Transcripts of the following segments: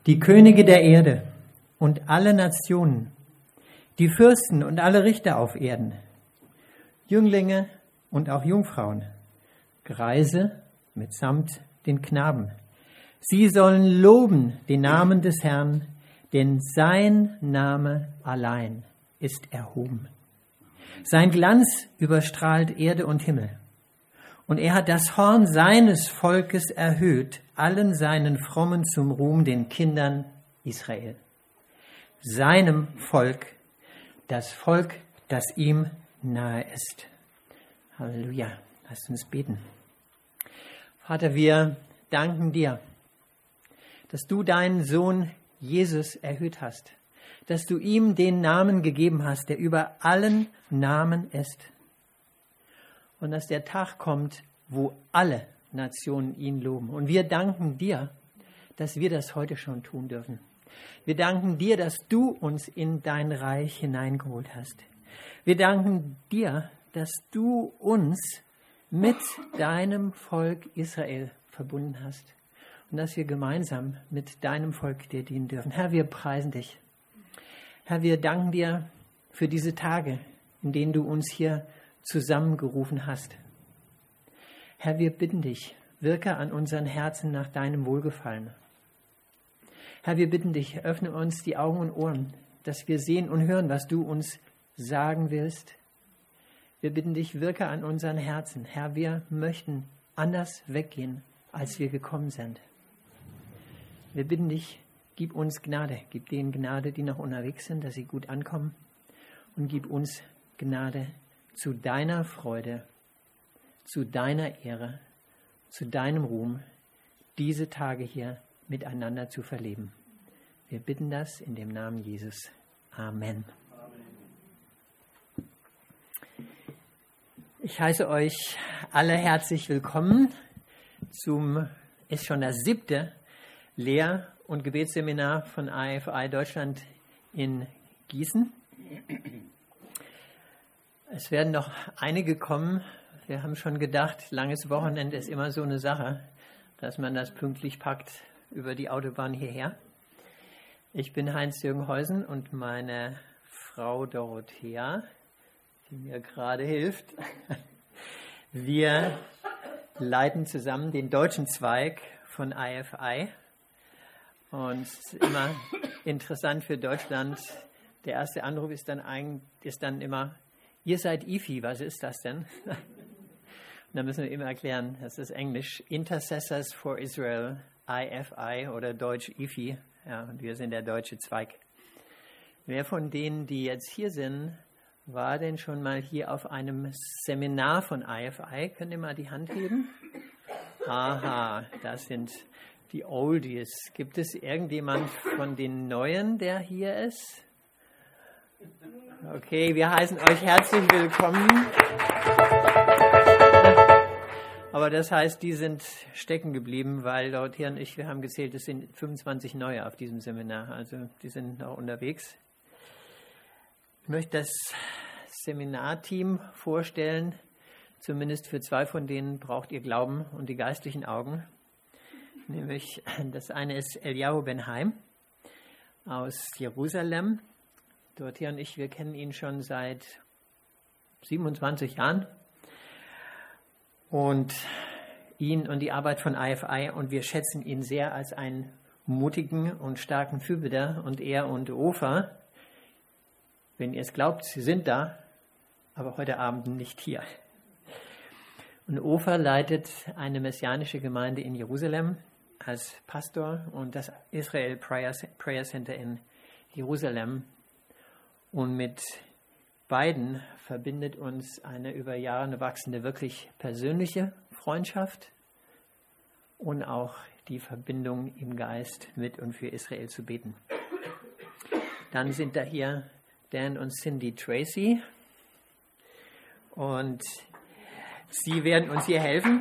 die Könige der Erde und alle Nationen, die Fürsten und alle Richter auf Erden, Jünglinge und auch Jungfrauen, Greise mitsamt den Knaben. Sie sollen loben den Namen des Herrn, denn sein Name allein ist erhoben. Sein Glanz überstrahlt Erde und Himmel. Und er hat das Horn seines Volkes erhöht, allen seinen Frommen zum Ruhm, den Kindern Israel. Seinem Volk, das Volk, das ihm nahe ist. Halleluja. Lasst uns beten. Vater, wir danken dir, dass du deinen Sohn Jesus erhöht hast, dass du ihm den Namen gegeben hast, der über allen Namen ist. Und dass der Tag kommt, wo alle Nationen ihn loben. Und wir danken dir, dass wir das heute schon tun dürfen. Wir danken dir, dass du uns in dein Reich hineingeholt hast. Wir danken dir, dass du uns mit deinem Volk Israel verbunden hast. Und dass wir gemeinsam mit deinem Volk dir dienen dürfen. Herr, wir preisen dich. Herr, wir danken dir für diese Tage, in denen du uns hier zusammengerufen hast. Herr, wir bitten dich, wirke an unseren Herzen nach deinem Wohlgefallen. Herr, wir bitten dich, öffne uns die Augen und Ohren, dass wir sehen und hören, was du uns sagen willst. Wir bitten dich, wirke an unseren Herzen. Herr, wir möchten anders weggehen, als wir gekommen sind. Wir bitten dich, gib uns Gnade, gib denen Gnade, die noch unterwegs sind, dass sie gut ankommen. Und gib uns Gnade zu deiner Freude, zu deiner Ehre, zu deinem Ruhm, diese Tage hier miteinander zu verleben. Wir bitten das in dem Namen Jesus. Amen. Ich heiße euch alle herzlich willkommen ist schon das 7. Lehr- und Gebetsseminar von AFI Deutschland in Gießen. Es werden noch einige kommen. Wir haben schon gedacht, langes Wochenende ist immer so eine Sache, dass man das pünktlich packt über die Autobahn hierher. Ich bin Heinz-Jürgen Heusen und meine Frau Dorothea, die mir gerade hilft. Wir leiten zusammen den deutschen Zweig von AFI. Und es ist immer interessant für Deutschland. Der erste Anruf ist dann immer, ihr seid IFI, was ist das denn? Und dann müssen wir immer erklären, das ist Englisch, Intercessors for Israel, IFI oder Deutsch IFI. Ja, und wir sind der deutsche Zweig. Wer von denen, die jetzt hier sind, war denn schon mal hier auf einem Seminar von IFI? Könnt ihr mal die Hand heben? Aha, das sind die Oldies. Gibt es irgendjemand von den Neuen, der hier ist? Okay, wir heißen euch herzlich willkommen. Aber das heißt, die sind stecken geblieben, weil Dorothea und ich, wir haben gezählt, es sind 25 Neue auf diesem Seminar. Also die sind noch unterwegs. Ich möchte das Seminarteam vorstellen. Zumindest für 2 von denen braucht ihr Glauben und die geistlichen Augen. Nämlich, das eine ist Eliyahu Ben-Haim aus Jerusalem. Dorothea und ich, wir kennen ihn schon seit 27 Jahren. Und ihn und die Arbeit von AFI, und wir schätzen ihn sehr als einen mutigen und starken Fürbitter. Und er und Ofer, wenn ihr es glaubt, sie sind da, aber heute Abend nicht hier. Und Ofer leitet eine messianische Gemeinde in Jerusalem als Pastor und das Israel Prayer Center in Jerusalem. Und mit beiden verbindet uns eine über Jahre wachsende, wirklich persönliche Freundschaft und auch die Verbindung im Geist, mit und für Israel zu beten. Dann sind da hier Dan und Cindy Tracy und sie werden uns hier helfen.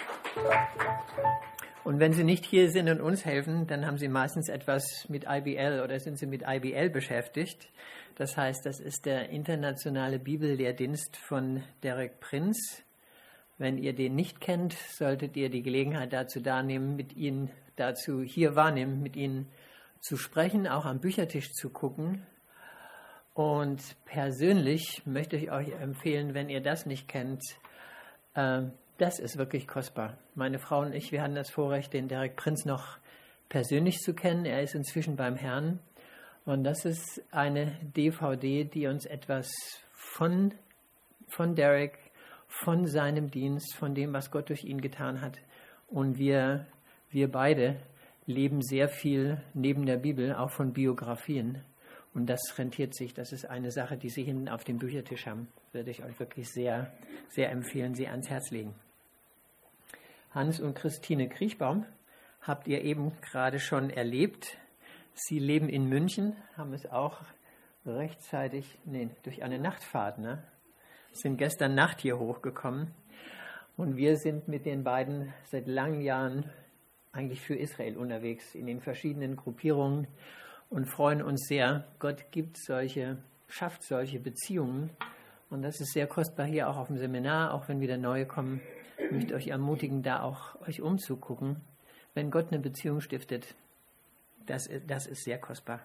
Und wenn sie nicht hier sind und uns helfen, dann haben sie meistens etwas mit IBL oder sind sie mit IBL beschäftigt. Das heißt, das ist der internationale Bibellehrdienst von Derek Prinz. Wenn ihr den nicht kennt, solltet ihr die Gelegenheit dazu wahrnehmen, mit ihnen zu sprechen, auch am Büchertisch zu gucken. Und persönlich möchte ich euch empfehlen, wenn ihr das nicht kennt, das ist wirklich kostbar. Meine Frau und ich, wir hatten das Vorrecht, den Derek Prinz noch persönlich zu kennen. Er ist inzwischen beim Herrn. Und das ist eine DVD, die uns etwas von Derek, von seinem Dienst, von dem, was Gott durch ihn getan hat. Und wir beide leben sehr viel neben der Bibel, auch von Biografien. Und das rentiert sich. Das ist eine Sache, die Sie hinten auf dem Büchertisch haben. Würde ich euch wirklich sehr, sehr empfehlen, Sie ans Herz legen. Hans und Christine Kriechbaum habt ihr eben gerade schon erlebt. Sie leben in München, haben es auch rechtzeitig, durch eine Nachtfahrt, sind gestern Nacht hier hochgekommen. Und wir sind mit den beiden seit langen Jahren eigentlich für Israel unterwegs, in den verschiedenen Gruppierungen und freuen uns sehr. Gott schafft solche Beziehungen. Und das ist sehr kostbar hier auch auf dem Seminar, auch wenn wieder neue kommen. Ich möchte euch ermutigen, da auch euch umzugucken. Wenn Gott eine Beziehung stiftet, das ist sehr kostbar.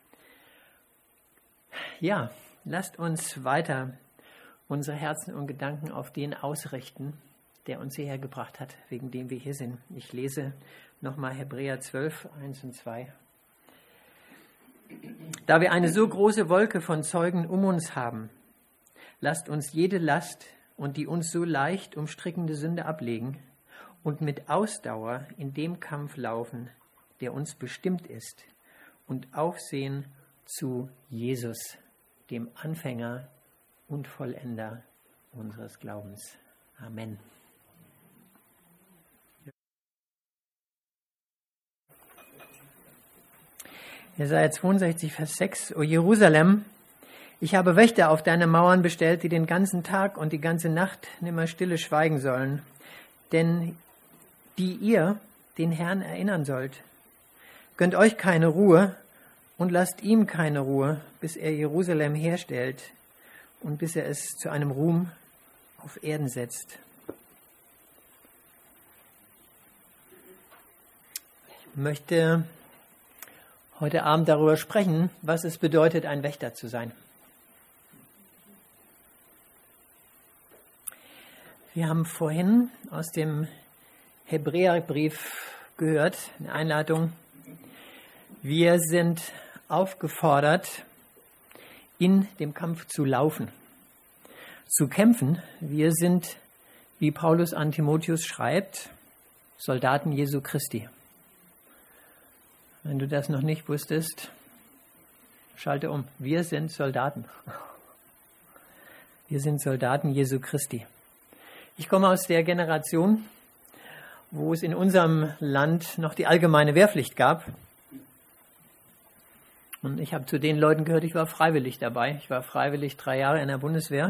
Ja, lasst uns weiter unsere Herzen und Gedanken auf den ausrichten, der uns hierher gebracht hat, wegen dem wir hier sind. Ich lese nochmal Hebräer 12, 1 und 2. Da wir eine so große Wolke von Zeugen um uns haben, lasst uns jede Last und die uns so leicht umstrickende Sünde ablegen und mit Ausdauer in dem Kampf laufen, der uns bestimmt ist, und aufsehen zu Jesus, dem Anfänger und Vollender unseres Glaubens. Amen. Jesaja 62, Vers 6. O Jerusalem, ich habe Wächter auf deine Mauern bestellt, die den ganzen Tag und die ganze Nacht nimmer stille schweigen sollen, denn die ihr den Herrn erinnern sollt. Gönnt euch keine Ruhe und lasst ihm keine Ruhe, bis er Jerusalem herstellt und bis er es zu einem Ruhm auf Erden setzt. Ich möchte heute Abend darüber sprechen, was es bedeutet, ein Wächter zu sein. Wir haben vorhin aus dem Hebräerbrief gehört, eine Einleitung. Wir sind aufgefordert, in dem Kampf zu laufen, zu kämpfen. Wir sind, wie Paulus an Timotheus schreibt, Soldaten Jesu Christi. Wenn du das noch nicht wusstest, schalte um. Wir sind Soldaten. Wir sind Soldaten Jesu Christi. Ich komme aus der Generation, wo es in unserem Land noch die allgemeine Wehrpflicht gab. Und ich habe zu den Leuten gehört, ich war freiwillig dabei. Ich war freiwillig 3 Jahre in der Bundeswehr.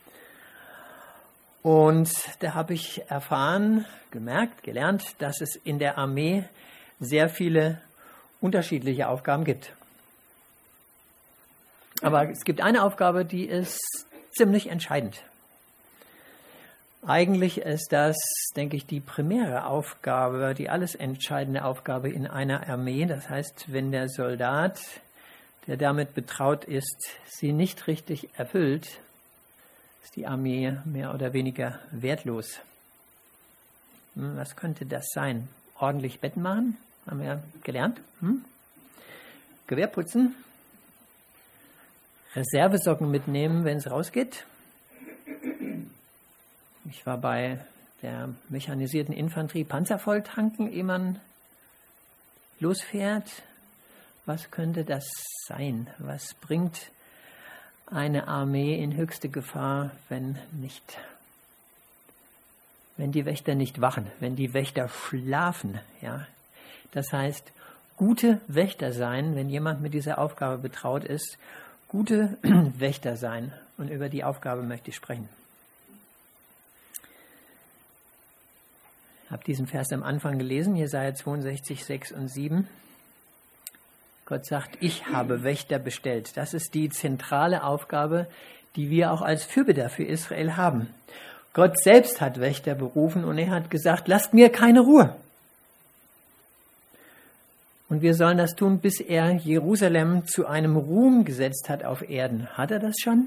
Und da habe ich gelernt, dass es in der Armee sehr viele unterschiedliche Aufgaben gibt. Aber es gibt eine Aufgabe, die ist ziemlich entscheidend. Eigentlich ist das, denke ich, die primäre Aufgabe, die alles entscheidende Aufgabe in einer Armee. Das heißt, wenn der Soldat, der damit betraut ist, sie nicht richtig erfüllt, ist die Armee mehr oder weniger wertlos. Was könnte das sein? Ordentlich Betten machen? Haben wir gelernt. Gewehr putzen. Reservesocken mitnehmen, wenn es rausgeht. Ich war bei der mechanisierten Infanterie Panzer voll tanken, ehe man losfährt. Was könnte das sein? Was bringt eine Armee in höchste Gefahr, wenn die Wächter nicht wachen, wenn die Wächter schlafen? Ja? Das heißt, gute Wächter sein, wenn jemand mit dieser Aufgabe betraut ist, gute Wächter sein. Und über die Aufgabe möchte ich sprechen. Ich habe diesen Vers am Anfang gelesen, Jesaja 62, 6 und 7. Gott sagt, ich habe Wächter bestellt. Das ist die zentrale Aufgabe, die wir auch als Fürbitter für Israel haben. Gott selbst hat Wächter berufen und er hat gesagt, lasst mir keine Ruhe. Und wir sollen das tun, bis er Jerusalem zu einem Ruhm gesetzt hat auf Erden. Hat er das schon?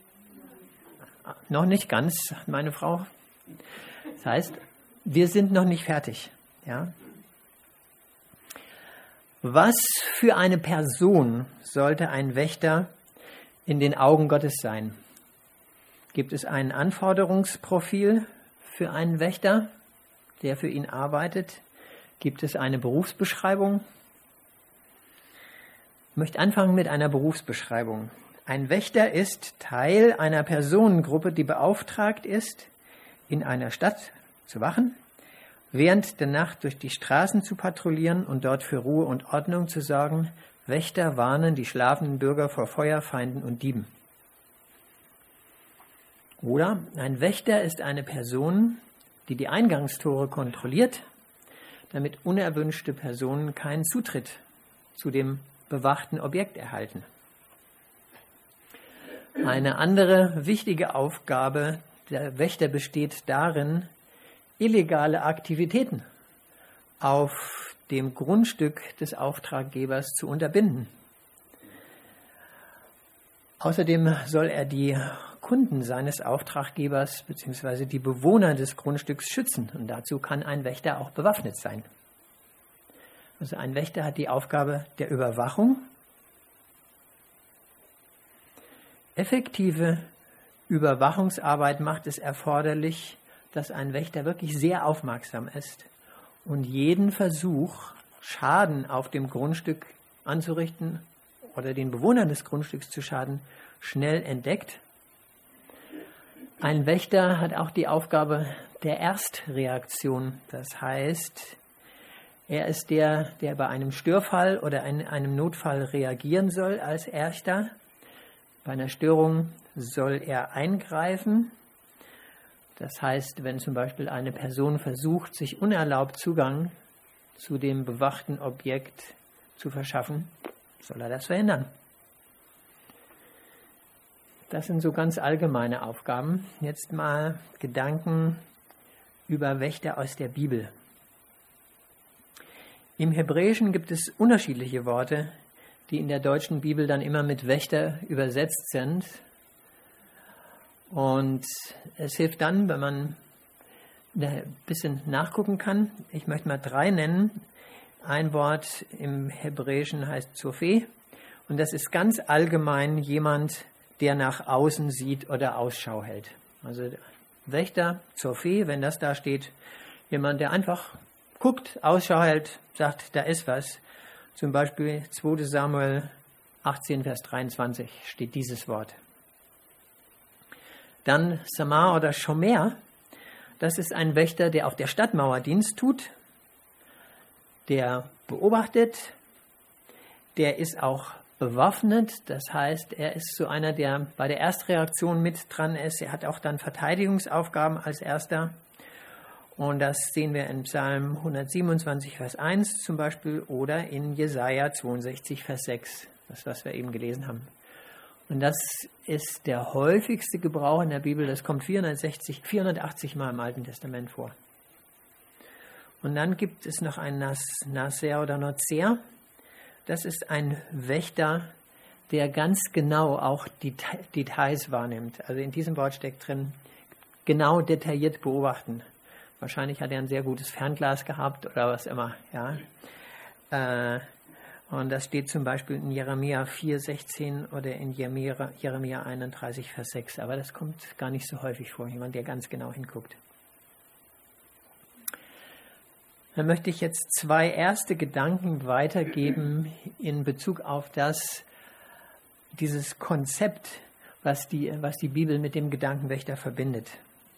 Noch nicht ganz, sagt meine Frau. Das heißt, wir sind noch nicht fertig. Ja? Was für eine Person sollte ein Wächter in den Augen Gottes sein? Gibt es ein Anforderungsprofil für einen Wächter, der für ihn arbeitet? Gibt es eine Berufsbeschreibung? Ich möchte anfangen mit einer Berufsbeschreibung. Ein Wächter ist Teil einer Personengruppe, die beauftragt ist, in einer Stadt zu wachen, während der Nacht durch die Straßen zu patrouillieren und dort für Ruhe und Ordnung zu sorgen. Wächter warnen die schlafenden Bürger vor Feuerfeinden und Dieben. Oder ein Wächter ist eine Person, die die Eingangstore kontrolliert, damit unerwünschte Personen keinen Zutritt zu dem bewachten Objekt erhalten. Eine andere wichtige Aufgabe der Wächter besteht darin, illegale Aktivitäten auf dem Grundstück des Auftraggebers zu unterbinden. Außerdem soll er die Kunden seines Auftraggebers bzw. die Bewohner des Grundstücks schützen. Und dazu kann ein Wächter auch bewaffnet sein. Also ein Wächter hat die Aufgabe der Überwachung. Effektive Überwachungsarbeit macht es erforderlich, dass ein Wächter wirklich sehr aufmerksam ist und jeden Versuch, Schaden auf dem Grundstück anzurichten oder den Bewohnern des Grundstücks zu schaden, schnell entdeckt. Ein Wächter hat auch die Aufgabe der Erstreaktion. Das heißt, er ist der bei einem Störfall oder einem Notfall reagieren soll als Erster. Bei einer Störung soll er eingreifen. Das heißt, wenn zum Beispiel eine Person versucht, sich unerlaubt Zugang zu dem bewachten Objekt zu verschaffen, soll er das verhindern. Das sind so ganz allgemeine Aufgaben. Jetzt mal Gedanken über Wächter aus der Bibel. Im Hebräischen gibt es unterschiedliche Worte, die in der deutschen Bibel dann immer mit Wächter übersetzt sind. Und es hilft dann, wenn man ein bisschen nachgucken kann. Ich möchte mal 3 nennen. Ein Wort im Hebräischen heißt Zopheh. Und das ist ganz allgemein jemand, der nach außen sieht oder Ausschau hält. Also Wächter, Zopheh, wenn das da steht, jemand, der einfach guckt, Ausschau hält, sagt, da ist was. Zum Beispiel 2. Samuel 18, Vers 23 steht dieses Wort. Dann Samar oder Shomer, das ist ein Wächter, der auf der Stadtmauer Dienst tut, der beobachtet, der ist auch bewaffnet, das heißt, er ist so einer, der bei der Erstreaktion mit dran ist, er hat auch dann Verteidigungsaufgaben als Erster. Und das sehen wir in Psalm 127, Vers 1 zum Beispiel oder in Jesaja 62, Vers 6, das, was wir eben gelesen haben. Und das ist der häufigste Gebrauch in der Bibel, das kommt 480 Mal im Alten Testament vor. Und dann gibt es noch einen Naser oder Nozer, das ist ein Wächter, der ganz genau auch die Details wahrnimmt. Also in diesem Wort steckt drin, genau detailliert beobachten. Wahrscheinlich hat er ein sehr gutes Fernglas gehabt oder was immer. Ja. Und das steht zum Beispiel in Jeremia 4,16 oder in Jeremia 31, Vers 6. Aber das kommt gar nicht so häufig vor, jemand, der ganz genau hinguckt. Dann möchte ich jetzt 2 erste Gedanken weitergeben in Bezug auf dieses Konzept, was die Bibel mit dem Gedankenwächter verbindet.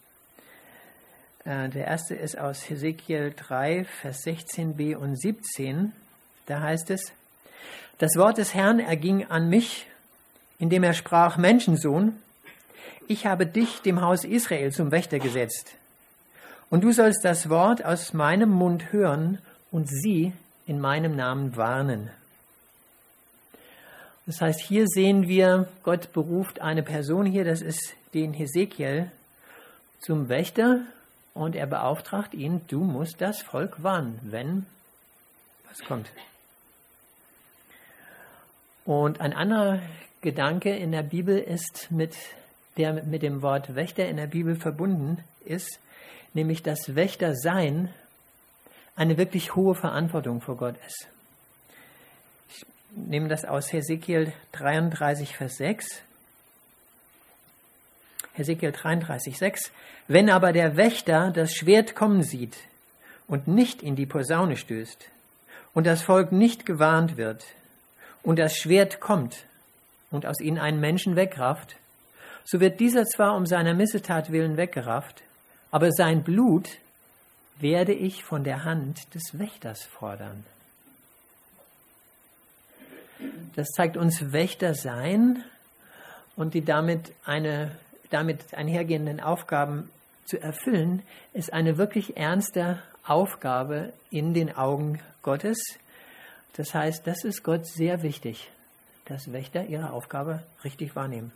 Der erste ist aus Hesekiel 3, Vers 16b und 17. Da heißt es, das Wort des Herrn erging an mich, indem er sprach, Menschensohn, ich habe dich dem Haus Israel zum Wächter gesetzt. Und du sollst das Wort aus meinem Mund hören und sie in meinem Namen warnen. Das heißt, hier sehen wir, Gott beruft eine Person hier, das ist den Hesekiel, zum Wächter und er beauftragt ihn, du musst das Volk warnen, wenn was kommt. Und ein anderer Gedanke in der Bibel ist, der mit dem Wort Wächter in der Bibel verbunden ist, nämlich dass Wächtersein eine wirklich hohe Verantwortung vor Gott ist. Ich nehme das aus Hesekiel 33, Vers 6. Hesekiel 33, 6. Wenn aber der Wächter das Schwert kommen sieht und nicht in die Posaune stößt und das Volk nicht gewarnt wird und das Schwert kommt und aus ihnen einen Menschen wegrafft, so wird dieser zwar um seiner Missetat willen weggerafft, aber sein Blut werde ich von der Hand des Wächters fordern. Das zeigt uns Wächtersein und die damit einhergehenden Aufgaben zu erfüllen, ist eine wirklich ernste Aufgabe in den Augen Gottes. Das heißt, das ist Gott sehr wichtig, dass Wächter ihre Aufgabe richtig wahrnehmen.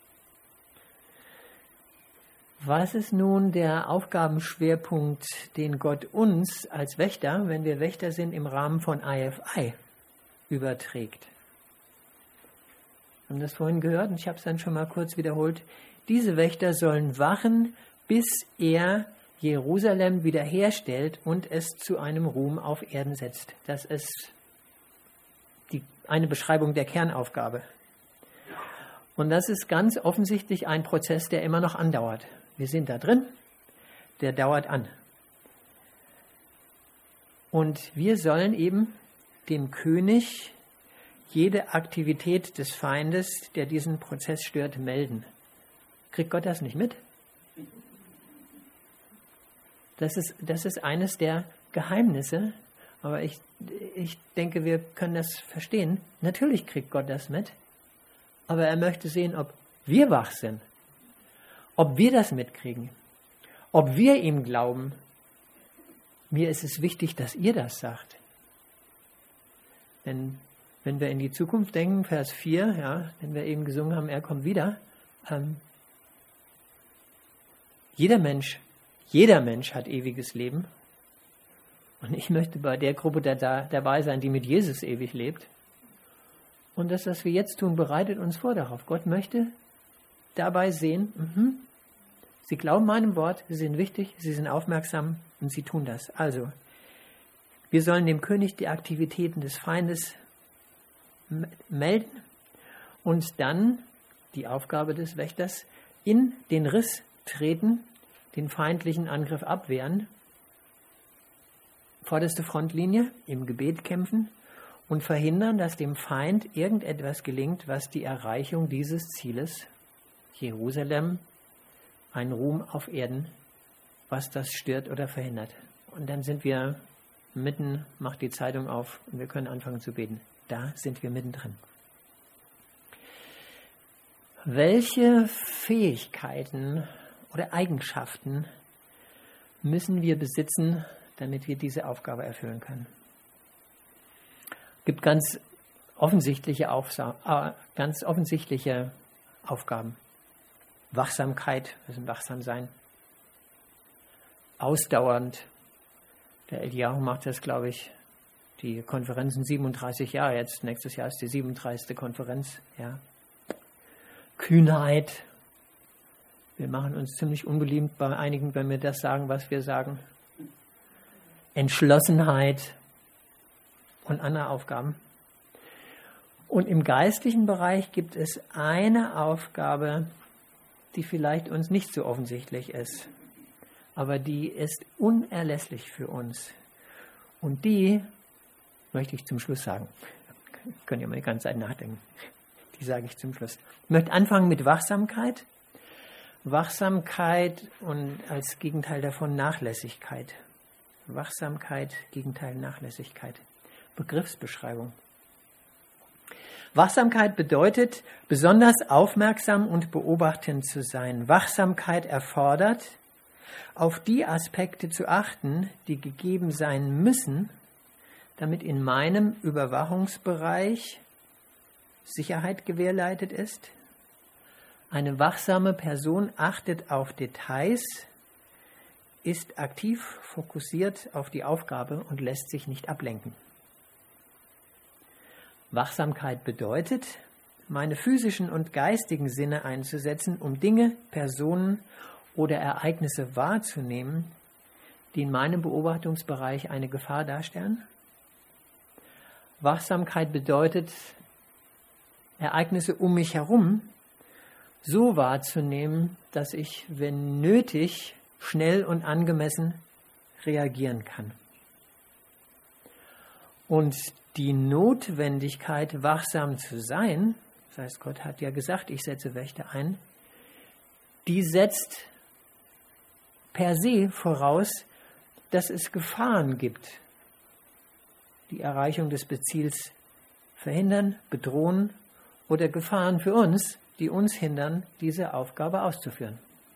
Was ist nun der Aufgabenschwerpunkt, den Gott uns als Wächter, wenn wir Wächter sind, im Rahmen von IFI überträgt? Wir haben das vorhin gehört und ich habe es dann schon mal kurz wiederholt. Diese Wächter sollen wachen, bis er Jerusalem wiederherstellt und es zu einem Ruhm auf Erden setzt. Das ist eine Beschreibung der Kernaufgabe. Und das ist ganz offensichtlich ein Prozess, der immer noch andauert. Wir sind da drin, der dauert an. Und wir sollen eben dem König jede Aktivität des Feindes, der diesen Prozess stört, melden. Kriegt Gott das nicht mit? Das ist eines der Geheimnisse, aber ich denke, wir können das verstehen. Natürlich kriegt Gott das mit, aber er möchte sehen, ob wir wach sind, ob wir das mitkriegen, ob wir ihm glauben. Mir ist es wichtig, dass ihr das sagt. Denn wenn wir in die Zukunft denken, Vers 4, ja, wenn wir eben gesungen haben, er kommt wieder, jeder Mensch hat ewiges Leben. Und ich möchte bei der Gruppe dabei sein, die mit Jesus ewig lebt. Und das, was wir jetzt tun, bereitet uns vor darauf. Gott möchte dabei sehen, sie glauben meinem Wort, sie sind wichtig, sie sind aufmerksam und sie tun das. Also, wir sollen dem König die Aktivitäten des Feindes melden und dann die Aufgabe des Wächters in den Riss treten, den feindlichen Angriff abwehren, vorderste Frontlinie, im Gebet kämpfen und verhindern, dass dem Feind irgendetwas gelingt, was die Erreichung dieses Zieles, Jerusalem, ein Ruhm auf Erden, was das stört oder verhindert. Und dann sind wir mitten, macht die Zeitung auf und wir können anfangen zu beten. Da sind wir mittendrin. Welche Fähigkeiten oder Eigenschaften müssen wir besitzen, damit wir diese Aufgabe erfüllen können? Es gibt ganz offensichtliche Aufgaben. Wachsamkeit, wir müssen wachsam sein. Ausdauernd. Der Eliyahu macht das, glaube ich, die Konferenzen 37 Jahre jetzt. Nächstes Jahr ist die 37. Konferenz. Ja. Kühnheit. Wir machen uns ziemlich unbeliebt bei einigen, wenn wir das sagen, was wir sagen. Entschlossenheit und andere Aufgaben. Und im geistlichen Bereich gibt es eine Aufgabe, die vielleicht uns nicht so offensichtlich ist, aber die ist unerlässlich für uns. Und die möchte ich zum Schluss sagen. Könnt ihr mal die ganze Zeit nachdenken. Die sage ich zum Schluss. Ich möchte anfangen mit Wachsamkeit. Wachsamkeit und als Gegenteil davon Nachlässigkeit. Wachsamkeit, Gegenteil Nachlässigkeit. Begriffsbeschreibung. Wachsamkeit bedeutet, besonders aufmerksam und beobachtend zu sein. Wachsamkeit erfordert, auf die Aspekte zu achten, die gegeben sein müssen, damit in meinem Überwachungsbereich Sicherheit gewährleistet ist. Eine wachsame Person achtet auf Details, ist aktiv fokussiert auf die Aufgabe und lässt sich nicht ablenken. Wachsamkeit bedeutet, meine physischen und geistigen Sinne einzusetzen, um Dinge, Personen oder Ereignisse wahrzunehmen, die in meinem Beobachtungsbereich eine Gefahr darstellen. Wachsamkeit bedeutet, Ereignisse um mich herum so wahrzunehmen, dass ich, wenn nötig, schnell und angemessen reagieren kann. Und die Notwendigkeit, wachsam zu sein, das heißt, Gott hat ja gesagt, ich setze Wächter ein, die setzt per se voraus, dass es Gefahren gibt, die Erreichung des Ziels verhindern, bedrohen oder Gefahren für uns, die uns hindern, diese Aufgabe auszuführen.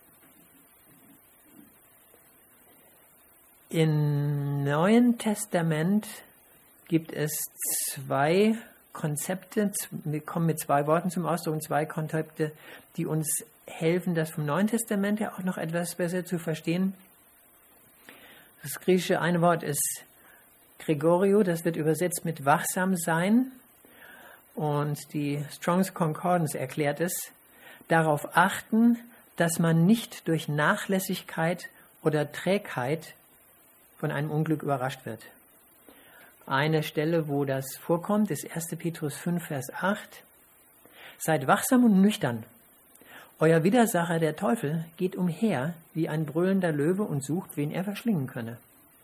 Im Neuen Testament gibt es zwei Konzepte, wir kommen mit zwei Worten zum Ausdruck, zwei Konzepte, die uns helfen, das vom Neuen Testament ja auch noch etwas besser zu verstehen. Das griechische eine Wort ist Gregorio, das wird übersetzt mit wachsam sein. Und die Strong's Concordance erklärt es, darauf achten, dass man nicht durch Nachlässigkeit oder Trägheit von einem Unglück überrascht wird. Eine Stelle, wo das vorkommt, ist 1. Petrus 5, Vers 8. Seid wachsam und nüchtern. Euer Widersacher, der Teufel, geht umher wie ein brüllender Löwe und sucht, wen er verschlingen könne.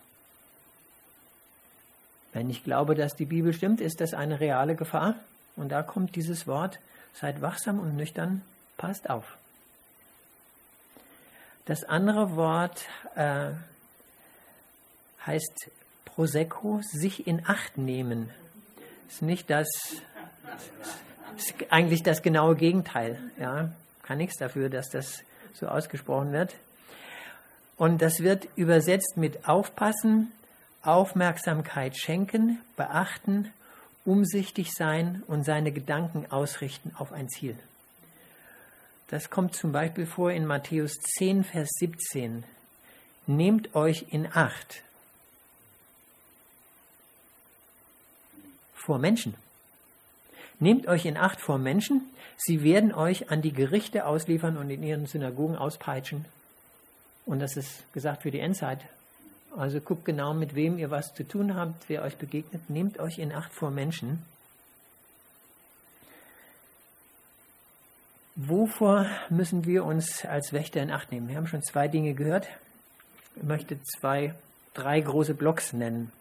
Wenn ich glaube, dass die Bibel stimmt, ist das eine reale Gefahr. Und da kommt dieses Wort, seid wachsam und nüchtern, passt auf. Das andere Wort heißt Prosecco, sich in Acht nehmen. Ist nicht das, ist eigentlich das genaue Gegenteil. Ja, kann nichts dafür, dass das so ausgesprochen wird. Und das wird übersetzt mit aufpassen, Aufmerksamkeit schenken, beachten, umsichtig sein und seine Gedanken ausrichten auf ein Ziel. Das kommt zum Beispiel vor in Matthäus 10, Vers 17. Nehmt euch in Acht vor Menschen. Nehmt euch in Acht vor Menschen. Sie werden euch an die Gerichte ausliefern und in ihren Synagogen auspeitschen. Und das ist gesagt für die Endzeit. Also guckt genau, mit wem ihr was zu tun habt, wer euch begegnet. Nehmt euch in Acht vor Menschen. Wovor müssen wir uns als Wächter in Acht nehmen? Wir haben schon zwei Dinge gehört. Ich möchte drei große Blocks nennen.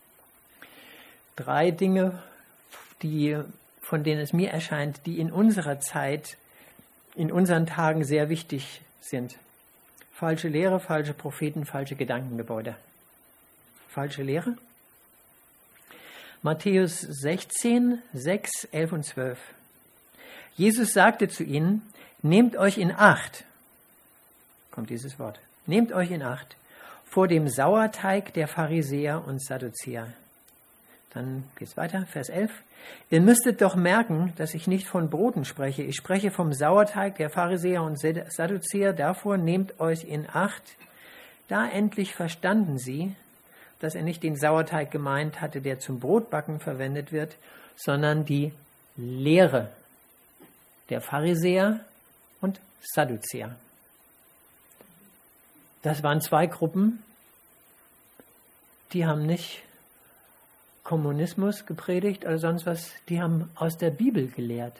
Drei Dinge, von denen es mir erscheint, die in unserer Zeit, in unseren Tagen sehr wichtig sind. Falsche Lehre, falsche Propheten, falsche Gedankengebäude. Falsche Lehre. Matthäus 16, 6, 11 und 12. Jesus sagte zu ihnen, nehmt euch in Acht, kommt dieses Wort, nehmt euch in Acht vor dem Sauerteig der Pharisäer und Sadduzäer. Dann geht es weiter, Vers 11. Ihr müsstet doch merken, dass ich nicht von Broten spreche. Ich spreche vom Sauerteig der Pharisäer und Sadduzäer. Davor nehmt euch in Acht. Da endlich verstanden sie, dass er nicht den Sauerteig gemeint hatte, der zum Brotbacken verwendet wird, sondern die Lehre der Pharisäer und Sadduzäer. Das waren zwei Gruppen, die haben nicht Kommunismus gepredigt oder sonst was, die haben aus der Bibel gelehrt.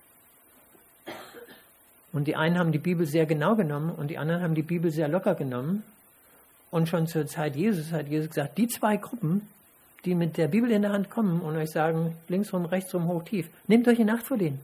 Und die einen haben die Bibel sehr genau genommen und die anderen haben die Bibel sehr locker genommen. Und schon zur Zeit Jesus hat Jesus gesagt, die zwei Gruppen, die mit der Bibel in der Hand kommen und euch sagen, linksrum, rechtsrum, hoch, tief, nehmt euch in Acht vor denen.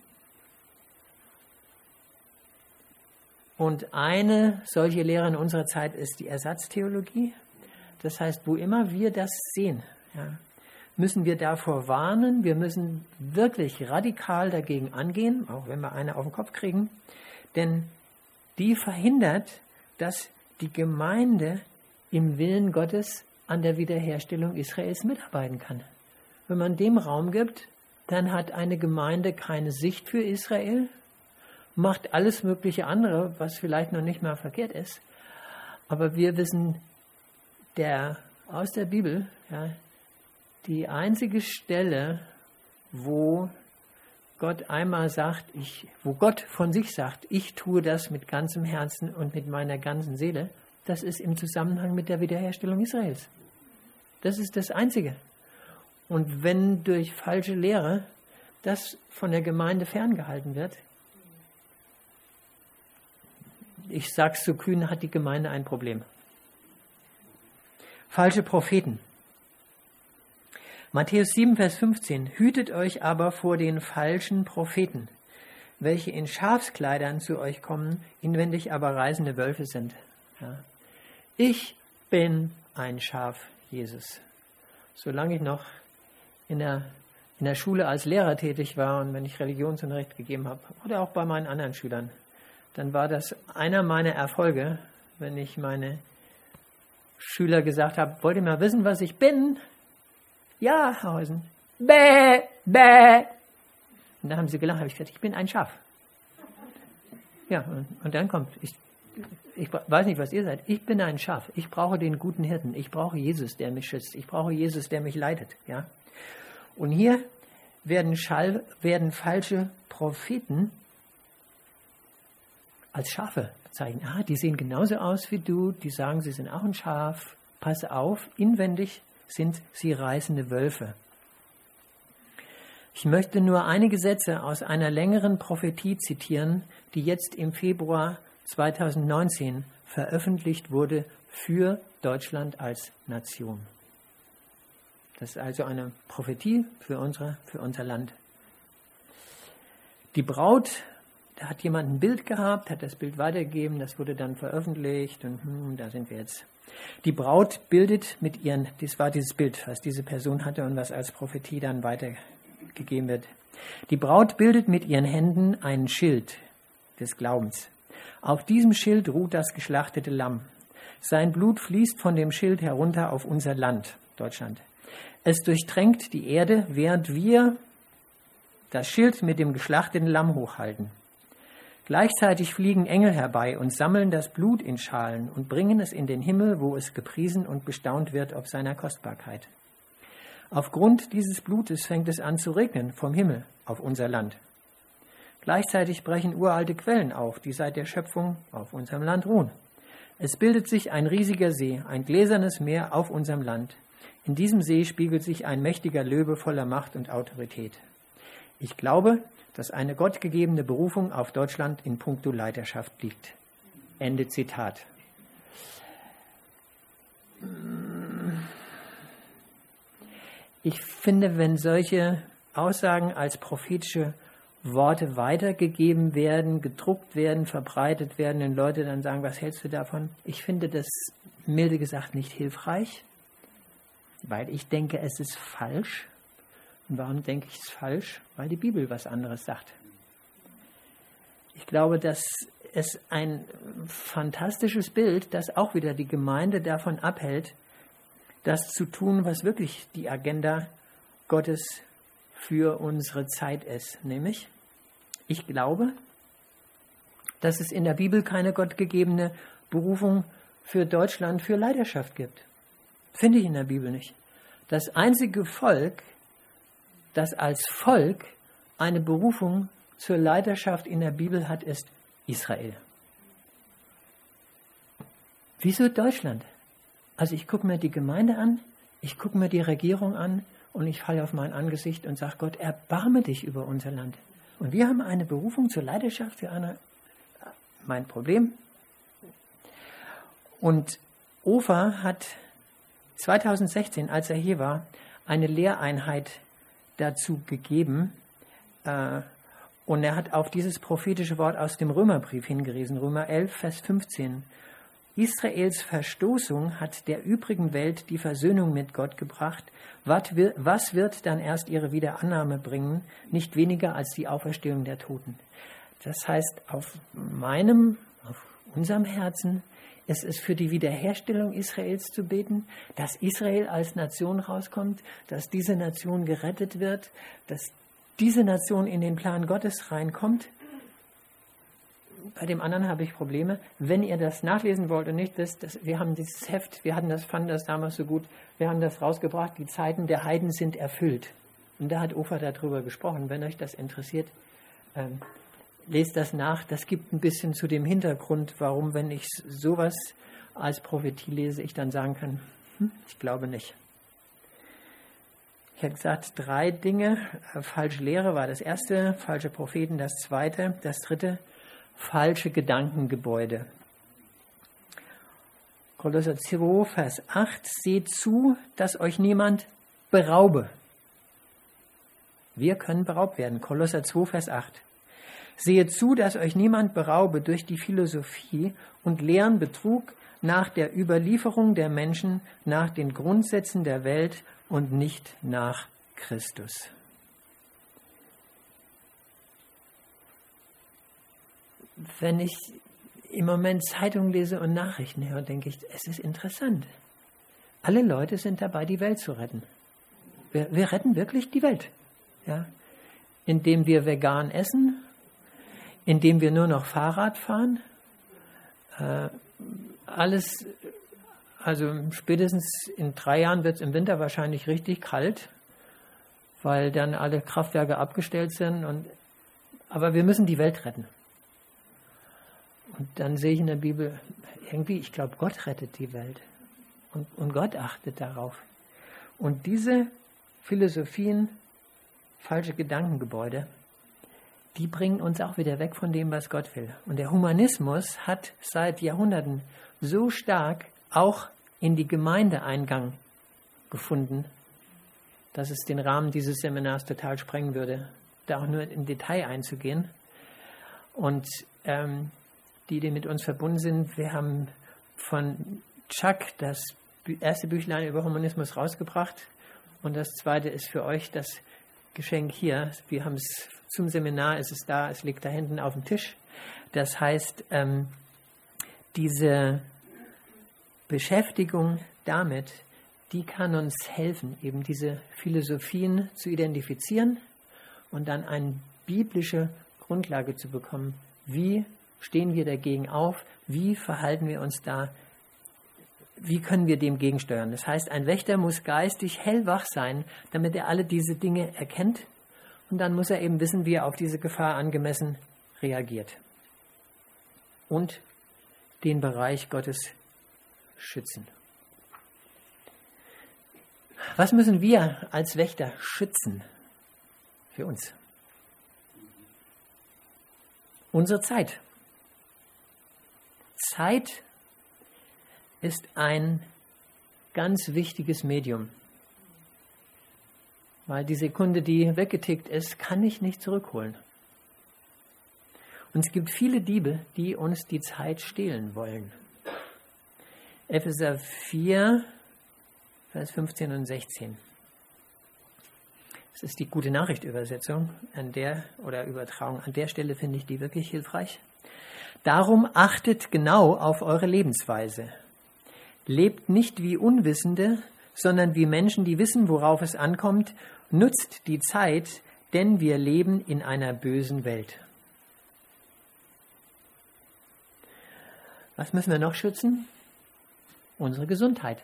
Und eine solche Lehre in unserer Zeit ist die Ersatztheologie. Das heißt, wo immer wir das sehen, ja, müssen wir davor warnen. Wir müssen wirklich radikal dagegen angehen, auch wenn wir eine auf den Kopf kriegen. Denn die verhindert, dass die Gemeinde im Willen Gottes an der Wiederherstellung Israels mitarbeiten kann. Wenn man dem Raum gibt, dann hat eine Gemeinde keine Sicht für Israel, macht alles mögliche andere, was vielleicht noch nicht mal verkehrt ist. Aber wir wissen aus der Bibel, ja, die einzige Stelle, wo Gott einmal sagt, wo Gott von sich sagt, ich tue das mit ganzem Herzen und mit meiner ganzen Seele, das ist im Zusammenhang mit der Wiederherstellung Israels. Das ist das Einzige. Und wenn durch falsche Lehre das von der Gemeinde ferngehalten wird, ich sage es so kühn, hat die Gemeinde ein Problem. Falsche Propheten. Matthäus 7, Vers 15. Hütet euch aber vor den falschen Propheten, welche in Schafskleidern zu euch kommen, inwendig aber reißende Wölfe sind. Ja. Ich bin ein Schaf Jesus. Solange ich noch in der Schule als Lehrer tätig war und wenn ich Religionsunterricht gegeben habe oder auch bei meinen anderen Schülern, dann war das einer meiner Erfolge, wenn ich meine Schüler gesagt habe, wollt ihr mal wissen, was ich bin? Ja, Herr Heusen. Bäh, bäh. Und da haben sie gelacht, habe ich gesagt, ich bin ein Schaf. Ja, und dann kommt, ich weiß nicht, was ihr seid, ich bin ein Schaf. Ich brauche den guten Hirten. Ich brauche Jesus, der mich schützt. Ich brauche Jesus, der mich leitet. Ja? Und hier werden falsche Propheten als Schafe bezeichnet. Die sehen genauso aus wie du, die sagen, sie sind auch ein Schaf. Pass auf, inwendig sind sie reißende Wölfe. Ich möchte nur einige Sätze aus einer längeren Prophetie zitieren, die jetzt im Februar 2019 veröffentlicht wurde für Deutschland als Nation. Das ist also eine Prophetie für unser Land. Die Braut, da hat jemand ein Bild gehabt, hat das Bild weitergegeben, das wurde dann veröffentlicht und da sind wir jetzt. Die Braut bildet mit ihren, das war dieses Bild, was diese Person hatte und was als Prophetie dann weitergegeben wird. Die Braut bildet mit ihren Händen einen Schild des Glaubens. Auf diesem Schild ruht das geschlachtete Lamm. Sein Blut fließt von dem Schild herunter auf unser Land, Deutschland. Es durchtränkt die Erde, während wir das Schild mit dem geschlachteten Lamm hochhalten. Gleichzeitig fliegen Engel herbei und sammeln das Blut in Schalen und bringen es in den Himmel, wo es gepriesen und bestaunt wird ob seiner Kostbarkeit. Aufgrund dieses Blutes fängt es an zu regnen vom Himmel auf unser Land. Gleichzeitig brechen uralte Quellen auf, die seit der Schöpfung auf unserem Land ruhen. Es bildet sich ein riesiger See, ein gläsernes Meer auf unserem Land. In diesem See spiegelt sich ein mächtiger Löwe voller Macht und Autorität. Ich glaube, dass eine gottgegebene Berufung auf Deutschland in puncto Leiterschaft liegt. Ende Zitat. Ich finde, wenn solche Aussagen als prophetische Worte weitergegeben werden, gedruckt werden, verbreitet werden und Leute dann sagen, was hältst du davon? Ich finde das milde gesagt nicht hilfreich, weil ich denke, es ist falsch. Und warum denke ich es falsch? Weil die Bibel was anderes sagt. Ich glaube, dass es ein fantastisches Bild, das auch wieder die Gemeinde davon abhält, das zu tun, was wirklich die Agenda Gottes für unsere Zeit ist. Nämlich, ich glaube, dass es in der Bibel keine gottgegebene Berufung für Deutschland für Leiterschaft gibt. Finde ich in der Bibel nicht. Das einzige Volk, das als Volk eine Berufung zur Leiterschaft in der Bibel hat, ist Israel. Wieso Deutschland? Also ich gucke mir die Gemeinde an, ich gucke mir die Regierung an und ich falle auf mein Angesicht und sage, Gott, erbarme dich über unser Land. Und wir haben eine Berufung zur Leiterschaft für mein Problem. Und Ofer hat 2016, als er hier war, eine Lehreinheit dazu gegeben. Und er hat auf dieses prophetische Wort aus dem Römerbrief hingewiesen, Römer 11, Vers 15. Israels Verstoßung hat der übrigen Welt die Versöhnung mit Gott gebracht. Was wird dann erst ihre Wiederannahme bringen? Nicht weniger als die Auferstehung der Toten. Das heißt, auf unserem Herzen ist es für die Wiederherstellung Israels zu beten, dass Israel als Nation rauskommt, dass diese Nation gerettet wird, dass diese Nation in den Plan Gottes reinkommt. Bei dem anderen habe ich Probleme. Wenn ihr das nachlesen wollt und nicht wisst, wir haben dieses Heft, fanden das damals so gut, wir haben das rausgebracht, die Zeiten der Heiden sind erfüllt. Und da hat Ofer darüber gesprochen. Wenn euch das interessiert, lest das nach. Das gibt ein bisschen zu dem Hintergrund, warum, wenn ich sowas als Prophetie lese, ich dann sagen kann, ich glaube nicht. Ich habe gesagt, 3 Dinge. Falsche Lehre war das erste, falsche Propheten das zweite, das dritte, falsche Gedankengebäude. Kolosser 2, Vers 8, seht zu, dass euch niemand beraube. Wir können beraubt werden. Kolosser 2, Vers 8. Seht zu, dass euch niemand beraube durch die Philosophie und leeren Betrug nach der Überlieferung der Menschen, nach den Grundsätzen der Welt und nicht nach Christus. Wenn ich im Moment Zeitungen lese und Nachrichten höre, denke ich, es ist interessant. Alle Leute sind dabei, die Welt zu retten. Wir retten wirklich die Welt. Ja? Indem wir vegan essen, indem wir nur noch Fahrrad fahren. Alles, also spätestens in 3 Jahren wird es im Winter wahrscheinlich richtig kalt, weil dann alle Kraftwerke abgestellt sind. Aber wir müssen die Welt retten. Und dann sehe ich in der Bibel, irgendwie, ich glaube, Gott rettet die Welt. Und Gott achtet darauf. Und diese Philosophien, falsche Gedankengebäude, die bringen uns auch wieder weg von dem, was Gott will. Und der Humanismus hat seit Jahrhunderten so stark auch in die Gemeinde Eingang gefunden, dass es den Rahmen dieses Seminars total sprengen würde, da auch nur im Detail einzugehen. Und die mit uns verbunden sind, wir haben von Chuck das erste Büchlein über Humanismus rausgebracht und das zweite ist für euch das Geschenk hier. Wir haben es zum Seminar, es ist da, es liegt da hinten auf dem Tisch. Das heißt, diese Beschäftigung damit, die kann uns helfen, eben diese Philosophien zu identifizieren und dann eine biblische Grundlage zu bekommen. Wie stehen wir dagegen auf? Wie verhalten wir uns da? Wie können wir dem gegensteuern? Das heißt, ein Wächter muss geistig hellwach sein, damit er alle diese Dinge erkennt. Und dann muss er eben wissen, wie er auf diese Gefahr angemessen reagiert. Und den Bereich Gottes schützen. Was müssen wir als Wächter schützen für uns? Unsere Zeit. Zeit ist ein ganz wichtiges Medium. Weil die Sekunde, die weggetickt ist, kann ich nicht zurückholen. Und es gibt viele Diebe, die uns die Zeit stehlen wollen. Epheser 4, Vers 15 und 16. Das ist die gute Nachricht-Übersetzung oder Übertragung. An der Stelle finde ich die wirklich hilfreich. Darum achtet genau auf eure Lebensweise. Lebt nicht wie Unwissende, sondern wie Menschen, die wissen, worauf es ankommt. Nutzt die Zeit, denn wir leben in einer bösen Welt. Was müssen wir noch schützen? Unsere Gesundheit.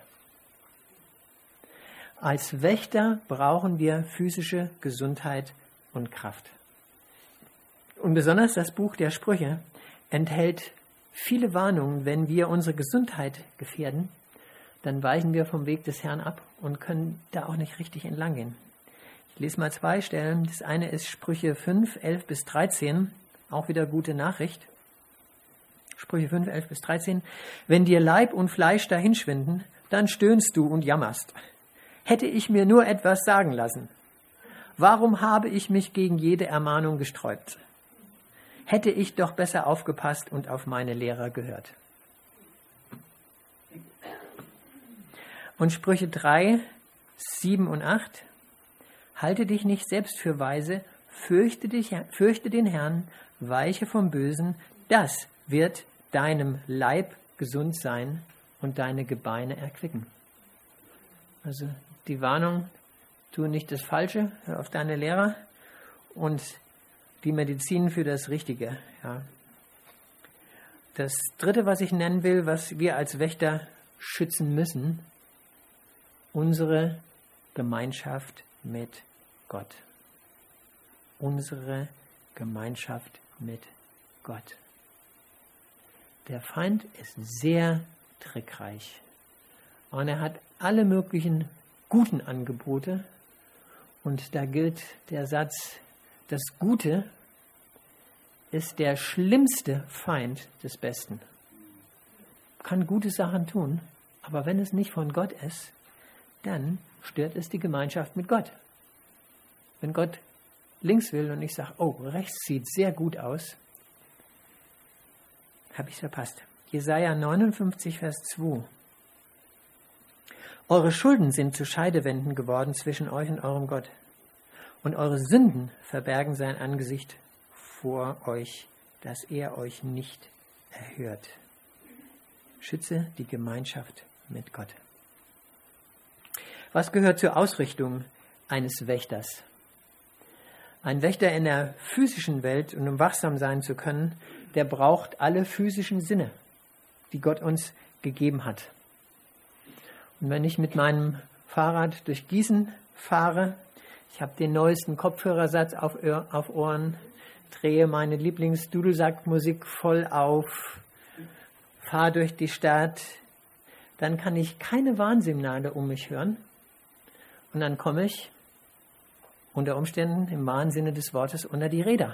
Als Wächter brauchen wir physische Gesundheit und Kraft. Und besonders das Buch der Sprüche enthält viele Warnungen. Wenn wir unsere Gesundheit gefährden, dann weichen wir vom Weg des Herrn ab und können da auch nicht richtig entlang gehen. Ich lese mal 2 Stellen. Das eine ist Sprüche 5, 11 bis 13. Auch wieder gute Nachricht. Sprüche 5, 11 bis 13. Wenn dir Leib und Fleisch dahinschwinden, dann stöhnst du und jammerst. Hätte ich mir nur etwas sagen lassen. Warum habe ich mich gegen jede Ermahnung gesträubt? Hätte ich doch besser aufgepasst und auf meine Lehrer gehört. Und Sprüche 3, 7 und 8. Halte dich nicht selbst für weise, fürchte den Herrn, weiche vom Bösen. Das wird deinem Leib gesund sein und deine Gebeine erquicken. Also die Warnung, tu nicht das Falsche, hör auf deine Lehrer und die Medizin für das Richtige. Ja. Das dritte, was ich nennen will, was wir als Wächter schützen müssen, unsere Gemeinschaft mit Gott. Unsere Gemeinschaft mit Gott. Der Feind ist sehr trickreich. Und er hat alle möglichen guten Angebote. Und da gilt der Satz, das Gute ist der schlimmste Feind des Besten. Kann gute Sachen tun, aber wenn es nicht von Gott ist, dann stört es die Gemeinschaft mit Gott. Wenn Gott links will und ich sage, oh, rechts sieht sehr gut aus, habe ich es verpasst. Jesaja 59, Vers 2. Eure Schulden sind zu Scheidewänden geworden zwischen euch und eurem Gott. Und eure Sünden verbergen sein Angesicht vor euch, dass er euch nicht erhört. Schütze die Gemeinschaft mit Gott. Was gehört zur Ausrichtung eines Wächters? Ein Wächter in der physischen Welt, und um wachsam sein zu können, der braucht alle physischen Sinne, die Gott uns gegeben hat. Und wenn ich mit meinem Fahrrad durch Gießen fahre, ich habe den neuesten Kopfhörersatz auf Ohren, drehe meine Lieblingsdudelsackmusik voll auf, fahre durch die Stadt, dann kann ich keine Warnsignale um mich hören und dann komme ich unter Umständen im wahren Sinne des Wortes unter die Räder,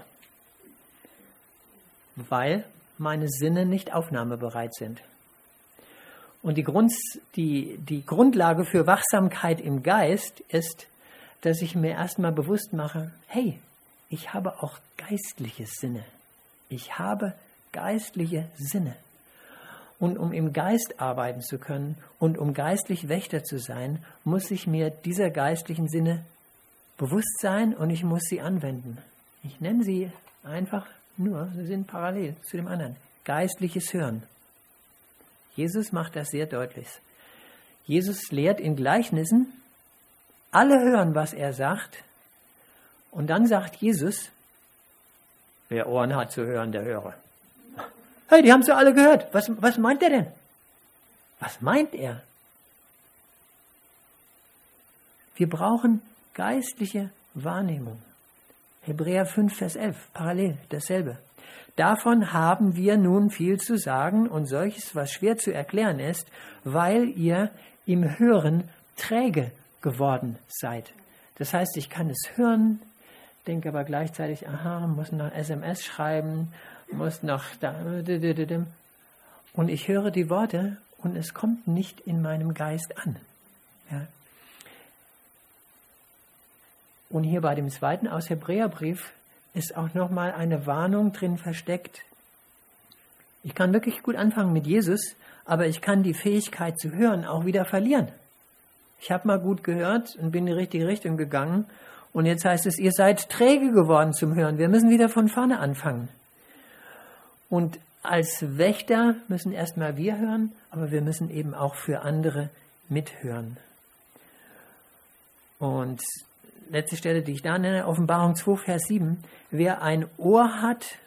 weil meine Sinne nicht aufnahmebereit sind. Und die Grundlage für Wachsamkeit im Geist ist, dass ich mir erstmal bewusst mache, hey, ich habe auch geistliche Sinne. Ich habe geistliche Sinne. Und um im Geist arbeiten zu können und um geistlich Wächter zu sein, muss ich mir dieser geistlichen Sinne bewusst sein und ich muss sie anwenden. Ich nenne sie einfach nur, sie sind parallel zu dem anderen. Geistliches Hören. Jesus macht das sehr deutlich. Jesus lehrt in Gleichnissen, alle hören, was er sagt. Und dann sagt Jesus, wer Ohren hat zu hören, der höre. Hey, die haben es ja alle gehört. Was meint er denn? Was meint er? Wir brauchen geistliche Wahrnehmung. Hebräer 5, Vers 11, parallel dasselbe. Davon haben wir nun viel zu sagen und solches, was schwer zu erklären ist, weil ihr im Hören träge geworden seid. Das heißt, ich kann es hören, denke aber gleichzeitig, muss noch SMS schreiben, muss noch da, und ich höre die Worte und es kommt nicht in meinem Geist an. Ja. Und hier bei dem zweiten aus Hebräerbrief ist auch nochmal eine Warnung drin versteckt. Ich kann wirklich gut anfangen mit Jesus, aber ich kann die Fähigkeit zu hören auch wieder verlieren. Ich habe mal gut gehört und bin in die richtige Richtung gegangen und jetzt heißt es, ihr seid träge geworden zum Hören. Wir müssen wieder von vorne anfangen. Und als Wächter müssen erstmal wir hören, aber wir müssen eben auch für andere mithören. Und letzte Stelle, die ich da nenne, Offenbarung 2, Vers 7. Wer ein Ohr hat,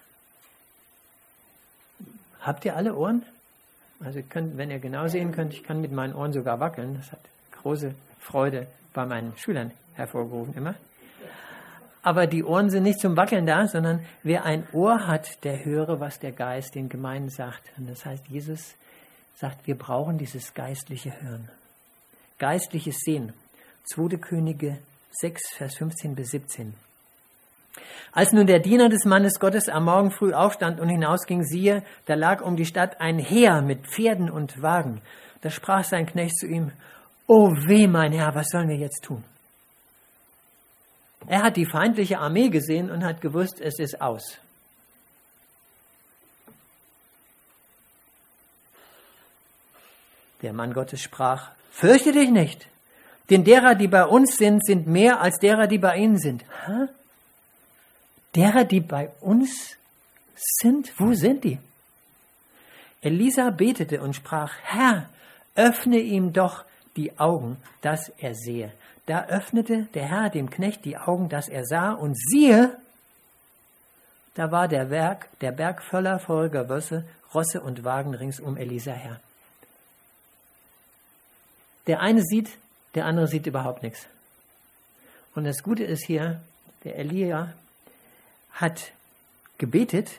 habt ihr alle Ohren? Also wenn ihr genau sehen könnt, ich kann mit meinen Ohren sogar wackeln. Das hat große Freude bei meinen Schülern hervorgerufen immer. Aber die Ohren sind nicht zum Wackeln da, sondern wer ein Ohr hat, der höre, was der Geist den Gemeinden sagt. Und das heißt, Jesus sagt, wir brauchen dieses geistliche Hören. Geistliches Sehen. 2. Könige 6, Vers 15 bis 17. Als nun der Diener des Mannes Gottes am Morgen früh aufstand und hinausging, siehe, da lag um die Stadt ein Heer mit Pferden und Wagen. Da sprach sein Knecht zu ihm, O weh, mein Herr, was sollen wir jetzt tun? Er hat die feindliche Armee gesehen und hat gewusst, es ist aus. Der Mann Gottes sprach, fürchte dich nicht, denn derer, die bei uns sind, sind mehr als derer, die bei ihnen sind. Hä? Derer, die bei uns sind? Wo sind die? Elisa betete und sprach, Herr, öffne ihm doch die Augen, dass er sehe. Da öffnete der Herr dem Knecht die Augen, dass er sah, und siehe, da war der Berg voller feuriger Rosse und Wagen rings um Elisa her. Der eine sieht, der andere sieht überhaupt nichts. Und das Gute ist hier, der Elisa hat gebetet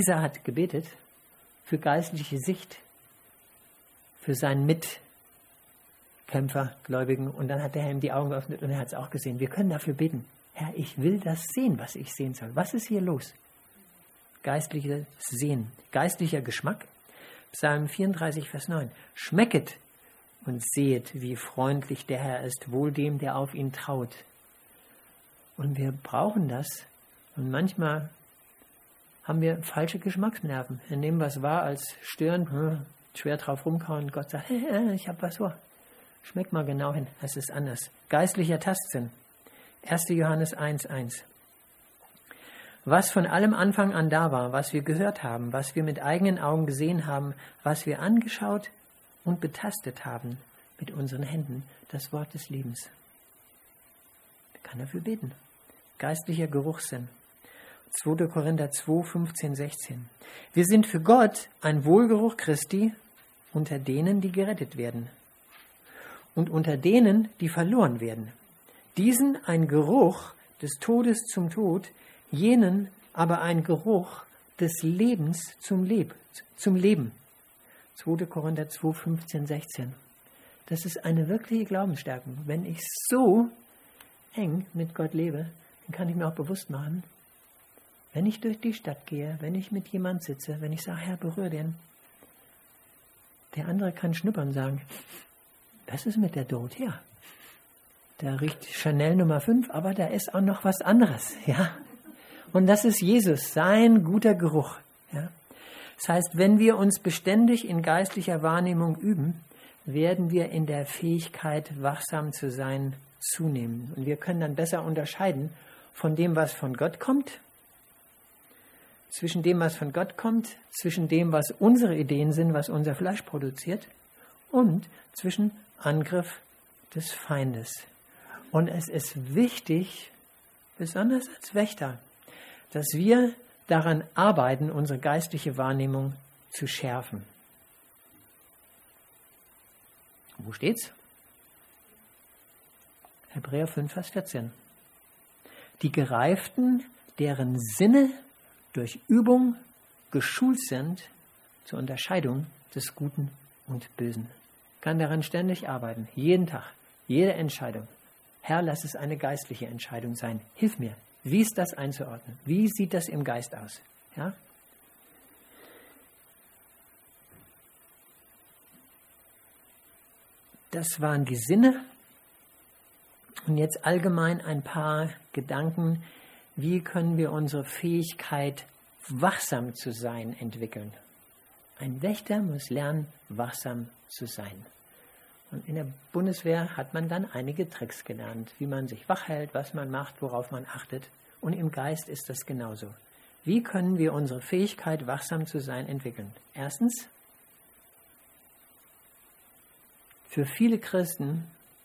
für geistliche Sicht, für seinen Mitkämpfer, Gläubigen. Und dann hat der Herr ihm die Augen geöffnet und er hat es auch gesehen. Wir können dafür beten. Herr, ich will das sehen, was ich sehen soll. Was ist hier los? Geistliches Sehen, geistlicher Geschmack. Psalm 34, Vers 9. Schmecket und sehet, wie freundlich der Herr ist, wohl dem, der auf ihn traut. Und wir brauchen das. Und manchmal haben wir falsche Geschmacksnerven. Wir nehmen was wahr als störend, schwer drauf rumkauen. Und Gott sagt, ich habe was vor. Schmeck mal genau hin, es ist anders. Geistlicher Tastsinn. 1. Johannes 1,1. Was von allem Anfang an da war, was wir gehört haben, was wir mit eigenen Augen gesehen haben, was wir angeschaut und betastet haben mit unseren Händen, das Wort des Lebens. Man kann dafür beten. Geistlicher Geruchssinn. 2. Korinther 2, 15, 16. Wir sind für Gott ein Wohlgeruch Christi unter denen, die gerettet werden und unter denen, die verloren werden. Diesen ein Geruch des Todes zum Tod, jenen aber ein Geruch des Lebens zum Leben. 2. Korinther 2, 15, 16. Das ist eine wirkliche Glaubensstärkung. Wenn ich so eng mit Gott lebe, dann kann ich mir auch bewusst machen, wenn ich durch die Stadt gehe, wenn ich mit jemand sitze, wenn ich sage, Herr, berühre den, der andere kann schnuppern und sagen, was ist mit der Dorothea? Da riecht Chanel Nummer 5, aber da ist auch noch was anderes, ja. Und das ist Jesus, sein guter Geruch, ja. Das heißt, wenn wir uns beständig in geistlicher Wahrnehmung üben, werden wir in der Fähigkeit, wachsam zu sein, zunehmen. Und wir können dann besser unterscheiden von dem, was von Gott kommt, zwischen dem, was von Gott kommt, zwischen dem, was unsere Ideen sind, was unser Fleisch produziert, und zwischen Angriff des Feindes. Und es ist wichtig, besonders als Wächter, dass wir daran arbeiten, unsere geistliche Wahrnehmung zu schärfen. Wo steht's? Hebräer 5, Vers 14. Die Gereiften, deren Sinne durch Übung geschult sind zur Unterscheidung des Guten und Bösen. Kann daran ständig arbeiten, jeden Tag, jede Entscheidung. Herr, lass es eine geistliche Entscheidung sein. Hilf mir. Wie ist das einzuordnen? Wie sieht das im Geist aus? Ja? Das waren die Sinne. Und jetzt allgemein ein paar Gedanken. Wie können wir unsere Fähigkeit, wachsam zu sein, entwickeln? Ein Wächter muss lernen, wachsam zu sein. Und in der Bundeswehr hat man dann einige Tricks gelernt, wie man sich wach hält, was man macht, worauf man achtet. Und im Geist ist das genauso. Wie können wir unsere Fähigkeit, wachsam zu sein, entwickeln? Erstens, für viele Christen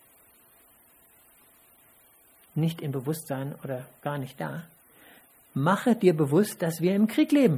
nicht im Bewusstsein oder gar nicht da, mache dir bewusst, dass wir im Krieg leben.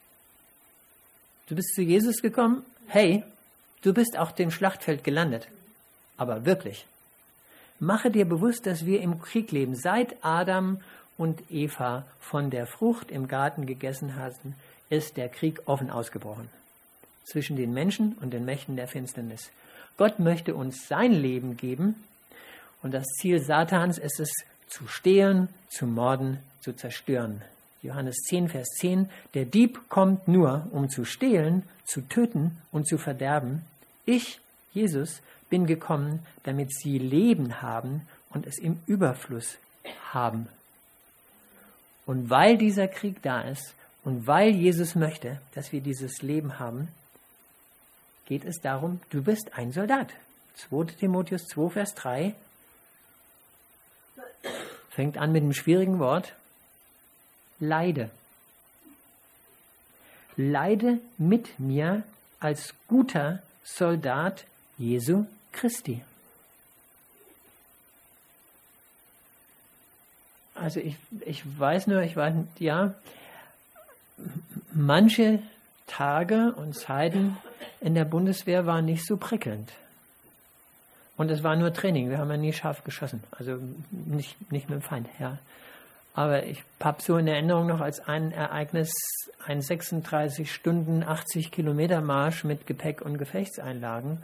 Du bist zu Jesus gekommen, hey, du bist auf dem Schlachtfeld gelandet. Aber wirklich, mache dir bewusst, dass wir im Krieg leben. Seit Adam und Eva von der Frucht im Garten gegessen hatten, ist der Krieg offen ausgebrochen. Zwischen den Menschen und den Mächten der Finsternis. Gott möchte uns sein Leben geben. Und das Ziel Satans ist es, zu stehlen, zu morden, zu zerstören. Johannes 10, Vers 10. Der Dieb kommt nur, um zu stehlen, zu töten und zu verderben. Ich, Jesus, bin gekommen, damit sie Leben haben und es im Überfluss haben. Und weil dieser Krieg da ist und weil Jesus möchte, dass wir dieses Leben haben, geht es darum, du bist ein Soldat. 2. Timotheus 2, Vers 3 fängt an mit dem schwierigen Wort. Leide. Leide mit mir als guter Soldat Jesu Christi. Also ich weiß nur, manche Tage und Zeiten in der Bundeswehr waren nicht so prickelnd. Und es war nur Training, wir haben ja nie scharf geschossen, also nicht mit dem Feind. Ja. Aber ich habe so in Erinnerung noch als ein Ereignis ein 36 Stunden, 80 Kilometer Marsch mit Gepäck und Gefechtseinlagen.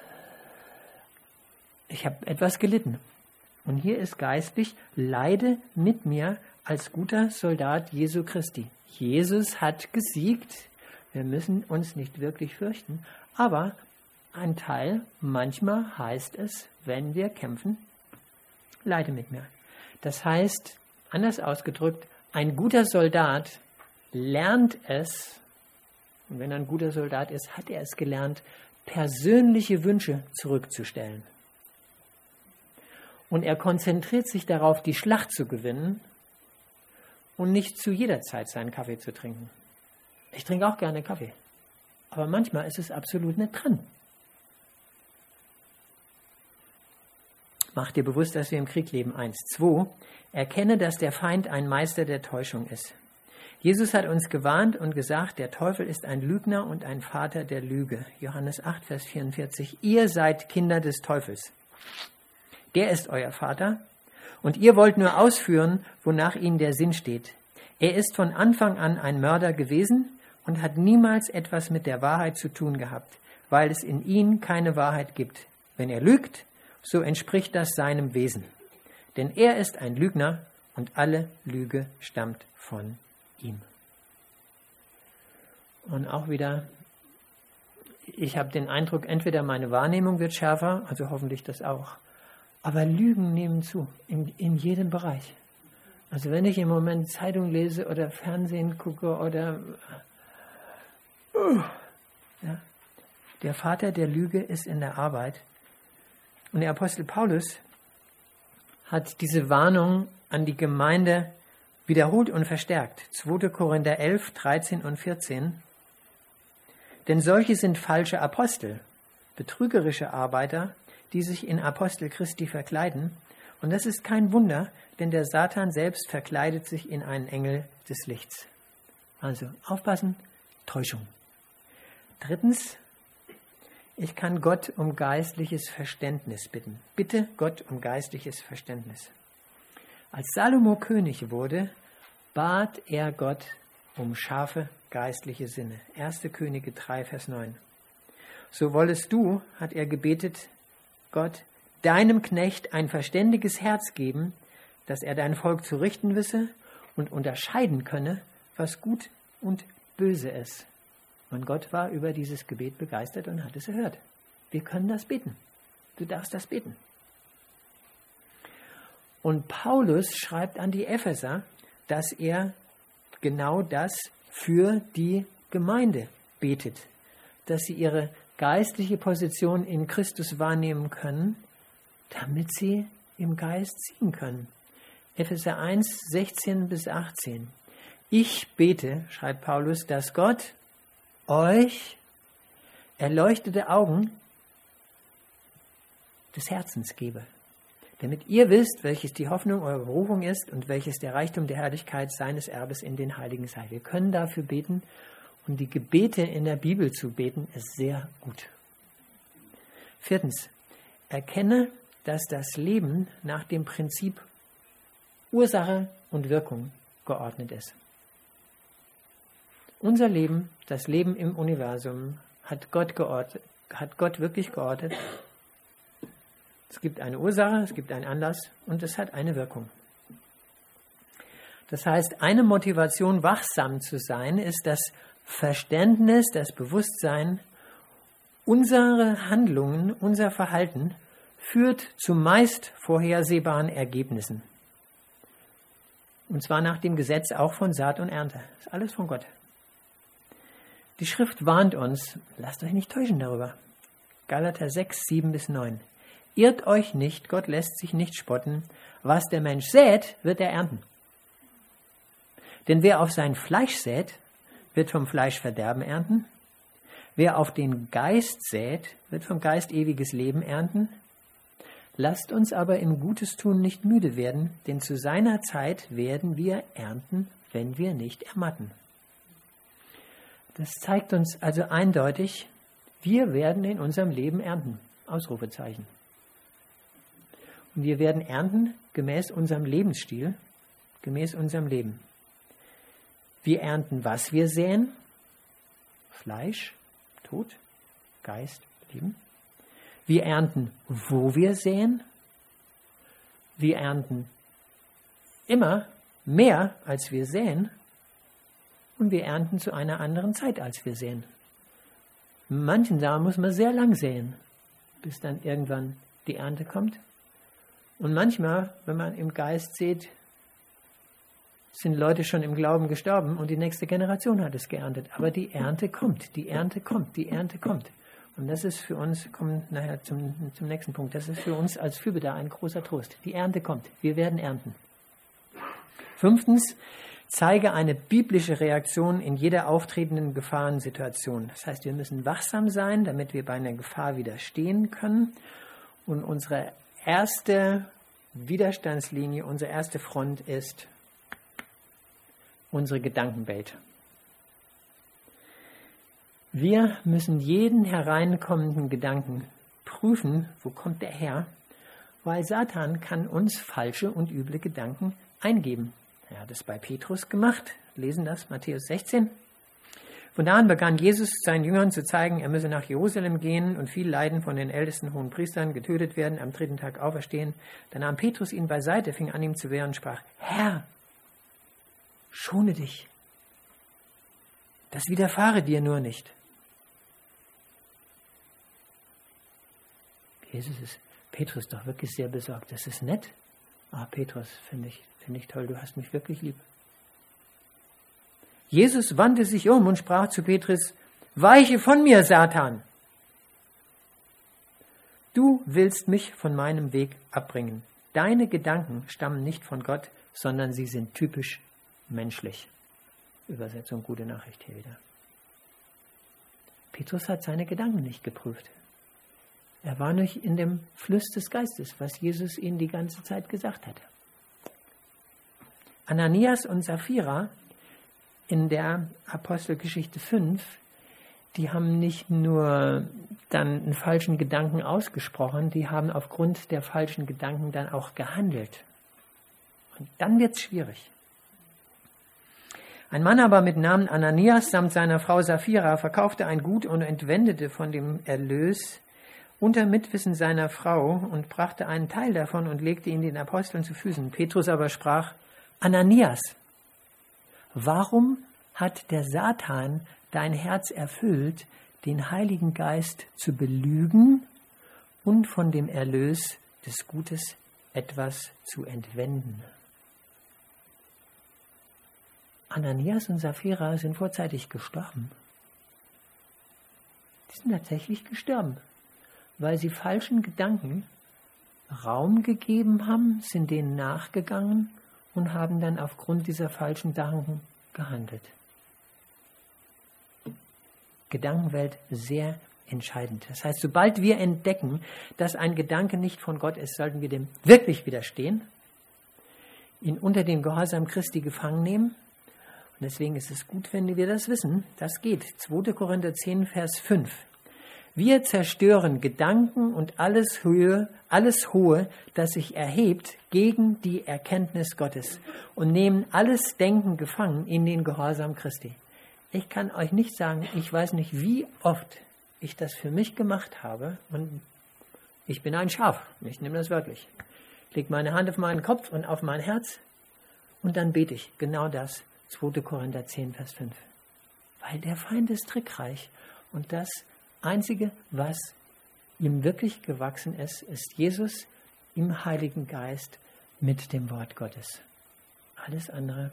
Ich habe etwas gelitten. Und hier ist geistlich, leide mit mir als guter Soldat Jesu Christi. Jesus hat gesiegt. Wir müssen uns nicht wirklich fürchten. Aber ein Teil, manchmal heißt es, wenn wir kämpfen, leide mit mir. Das heißt, anders ausgedrückt, ein guter Soldat lernt es, und wenn er ein guter Soldat ist, hat er es gelernt, persönliche Wünsche zurückzustellen. Und er konzentriert sich darauf, die Schlacht zu gewinnen und nicht zu jeder Zeit seinen Kaffee zu trinken. Ich trinke auch gerne Kaffee, aber manchmal ist es absolut nicht dran. Mach dir bewusst, dass wir im Krieg leben. 1. 2. Erkenne, dass der Feind ein Meister der Täuschung ist. Jesus hat uns gewarnt und gesagt, der Teufel ist ein Lügner und ein Vater der Lüge. Johannes 8, Vers 44. Ihr seid Kinder des Teufels. Der ist euer Vater und ihr wollt nur ausführen, wonach ihnen der Sinn steht. Er ist von Anfang an ein Mörder gewesen und hat niemals etwas mit der Wahrheit zu tun gehabt, weil es in ihm keine Wahrheit gibt. Wenn er lügt, so entspricht das seinem Wesen. Denn er ist ein Lügner und alle Lüge stammt von ihm. Und auch wieder, ich habe den Eindruck, entweder meine Wahrnehmung wird schärfer, also hoffentlich das auch, aber Lügen nehmen zu, in jedem Bereich. Also wenn ich im Moment Zeitung lese oder Fernsehen gucke oder ja, der Vater der Lüge ist in der Arbeit. Und der Apostel Paulus hat diese Warnung an die Gemeinde wiederholt und verstärkt. 2. Korinther 11, 13 und 14. Denn solche sind falsche Apostel, betrügerische Arbeiter, die sich in Apostel Christi verkleiden. Und das ist kein Wunder, denn der Satan selbst verkleidet sich in einen Engel des Lichts. Also aufpassen, Täuschung. 3. Ich kann Gott um geistliches Verständnis bitten. Bitte Gott um geistliches Verständnis. Als Salomo König wurde, bat er Gott um scharfe geistliche Sinne. 1. Könige 3, Vers 9. So wollest du, hat er gebetet, Gott, deinem Knecht ein verständiges Herz geben, dass er dein Volk zu richten wisse und unterscheiden könne, was gut und böse ist. Und Gott war über dieses Gebet begeistert und hat es erhört. Wir können das beten. Du darfst das beten. Und Paulus schreibt an die Epheser, dass er genau das für die Gemeinde betet, dass sie ihre geistliche Position in Christus wahrnehmen können, damit sie im Geist ziehen können. Epheser 1, 16 bis 18. Ich bete, schreibt Paulus, dass Gott euch erleuchtete Augen des Herzens gebe, damit ihr wisst, welches die Hoffnung eurer Berufung ist und welches der Reichtum der Herrlichkeit seines Erbes in den Heiligen sei. Wir können dafür beten und die Gebete in der Bibel zu beten ist sehr gut. 4. Erkenne, dass das Leben nach dem Prinzip Ursache und Wirkung geordnet ist. Unser Leben, das Leben im Universum, hat Gott wirklich geordnet. Es gibt eine Ursache, es gibt einen Anlass und es hat eine Wirkung. Das heißt, eine Motivation, wachsam zu sein, ist das Verständnis, das Bewusstsein, unsere Handlungen, unser Verhalten führt zu meist vorhersehbaren Ergebnissen. Und zwar nach dem Gesetz auch von Saat und Ernte. Das ist alles von Gott. Die Schrift warnt uns, lasst euch nicht täuschen darüber. Galater 6, 7 bis 9. Irrt euch nicht, Gott lässt sich nicht spotten. Was der Mensch sät, wird er ernten. Denn wer auf sein Fleisch sät, wird vom Fleisch Verderben ernten. Wer auf den Geist sät, wird vom Geist ewiges Leben ernten. Lasst uns aber im Gutes tun nicht müde werden, denn zu seiner Zeit werden wir ernten, wenn wir nicht ermatten. Das zeigt uns also eindeutig, wir werden in unserem Leben ernten. Ausrufezeichen. Und wir werden ernten gemäß unserem Lebensstil, gemäß unserem Leben. Wir ernten, was wir säen. Fleisch, Tod, Geist, Leben. Wir ernten, wo wir säen. Wir ernten immer mehr, als wir säen. Und wir ernten zu einer anderen Zeit, als wir säen. In manchen Sachen muss man sehr lang säen, bis dann irgendwann die Ernte kommt. Und manchmal, wenn man im Geist sieht, sind Leute schon im Glauben gestorben und die nächste Generation hat es geerntet. Aber die Ernte kommt, die Ernte kommt, die Ernte kommt. Und das ist für uns, kommen nachher zum nächsten Punkt, das ist für uns als Fürbitter ein großer Trost. Die Ernte kommt, wir werden ernten. 5. Zeige eine biblische Reaktion in jeder auftretenden Gefahrensituation. Das heißt, wir müssen wachsam sein, damit wir bei einer Gefahr widerstehen können. Und unsere erste Widerstandslinie, unsere erste Front ist unsere Gedankenwelt. Wir müssen jeden hereinkommenden Gedanken prüfen, wo kommt der her, weil Satan kann uns falsche und üble Gedanken eingeben. Er hat es bei Petrus gemacht. Lesen das, Matthäus 16. Von da an begann Jesus seinen Jüngern zu zeigen, er müsse nach Jerusalem gehen und viel leiden von den ältesten hohen Priestern, getötet werden, am 3. Tag auferstehen. Da nahm Petrus ihn beiseite, fing an ihm zu wehren und sprach, Herr, schone dich. Das widerfahre dir nur nicht. Jesus ist Petrus doch wirklich sehr besorgt. Das ist nett. Petrus, finde ich toll, du hast mich wirklich lieb. Jesus wandte sich um und sprach zu Petrus, weiche von mir, Satan. Du willst mich von meinem Weg abbringen. Deine Gedanken stammen nicht von Gott, sondern sie sind typisch menschlich. Übersetzung, gute Nachricht hier wieder. Petrus hat seine Gedanken nicht geprüft. Er war nicht in dem Fluss des Geistes, was Jesus ihm die ganze Zeit gesagt hatte. Ananias und Sapphira in der Apostelgeschichte 5, die haben nicht nur dann einen falschen Gedanken ausgesprochen, die haben aufgrund der falschen Gedanken dann auch gehandelt. Und dann wird es schwierig. Ein Mann aber mit Namen Ananias samt seiner Frau Sapphira verkaufte ein Gut und entwendete von dem Erlös unter Mitwissen seiner Frau und brachte einen Teil davon und legte ihn den Aposteln zu Füßen. Petrus aber sprach, Ananias, warum hat der Satan dein Herz erfüllt, den Heiligen Geist zu belügen und von dem Erlös des Gutes etwas zu entwenden? Ananias und Sapphira sind vorzeitig gestorben. Die sind tatsächlich gestorben, weil sie falschen Gedanken Raum gegeben haben, sind denen nachgegangen und haben dann aufgrund dieser falschen Gedanken gehandelt. Gedankenwelt sehr entscheidend. Das heißt, sobald wir entdecken, dass ein Gedanke nicht von Gott ist, sollten wir dem wirklich widerstehen, ihn unter dem Gehorsam Christi gefangen nehmen. Und deswegen ist es gut, wenn wir das wissen. Das geht. 2. Korinther 10, Vers 5. Wir zerstören Gedanken und alles Hohe, das sich erhebt gegen die Erkenntnis Gottes und nehmen alles Denken gefangen in den Gehorsam Christi. Ich kann euch nicht sagen, ich weiß nicht, wie oft ich das für mich gemacht habe und ich bin ein Schaf, ich nehme das wörtlich. Ich lege meine Hand auf meinen Kopf und auf mein Herz und dann bete ich genau das. 2. Korinther 10, Vers 5. Weil der Feind ist trickreich und das Einzige, was ihm wirklich gewachsen ist, ist Jesus im Heiligen Geist mit dem Wort Gottes. Alles andere.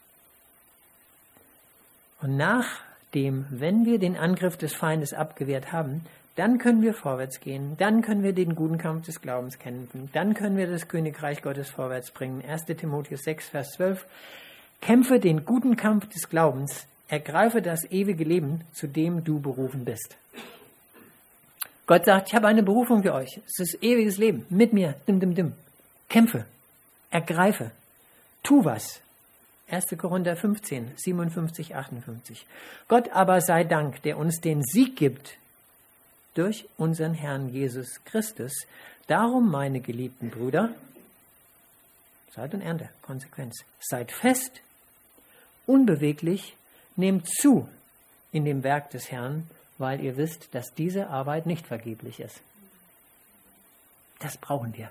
Und nachdem, wenn wir den Angriff des Feindes abgewehrt haben, dann können wir vorwärts gehen, dann können wir den guten Kampf des Glaubens kämpfen, dann können wir das Königreich Gottes vorwärts bringen. 1. Timotheus 6, Vers 12. Kämpfe den guten Kampf des Glaubens, ergreife das ewige Leben, zu dem du berufen bist. Gott sagt, ich habe eine Berufung für euch. Es ist ewiges Leben. Mit mir. Kämpfe. Ergreife. Tu was. 1. Korinther 15, 57, 58. Gott aber sei Dank, der uns den Sieg gibt durch unseren Herrn Jesus Christus. Darum, meine geliebten Brüder, Saat und Ernte, Konsequenz, seid fest, unbeweglich, nehmt zu in dem Werk des Herrn, weil ihr wisst, dass diese Arbeit nicht vergeblich ist. Das brauchen wir.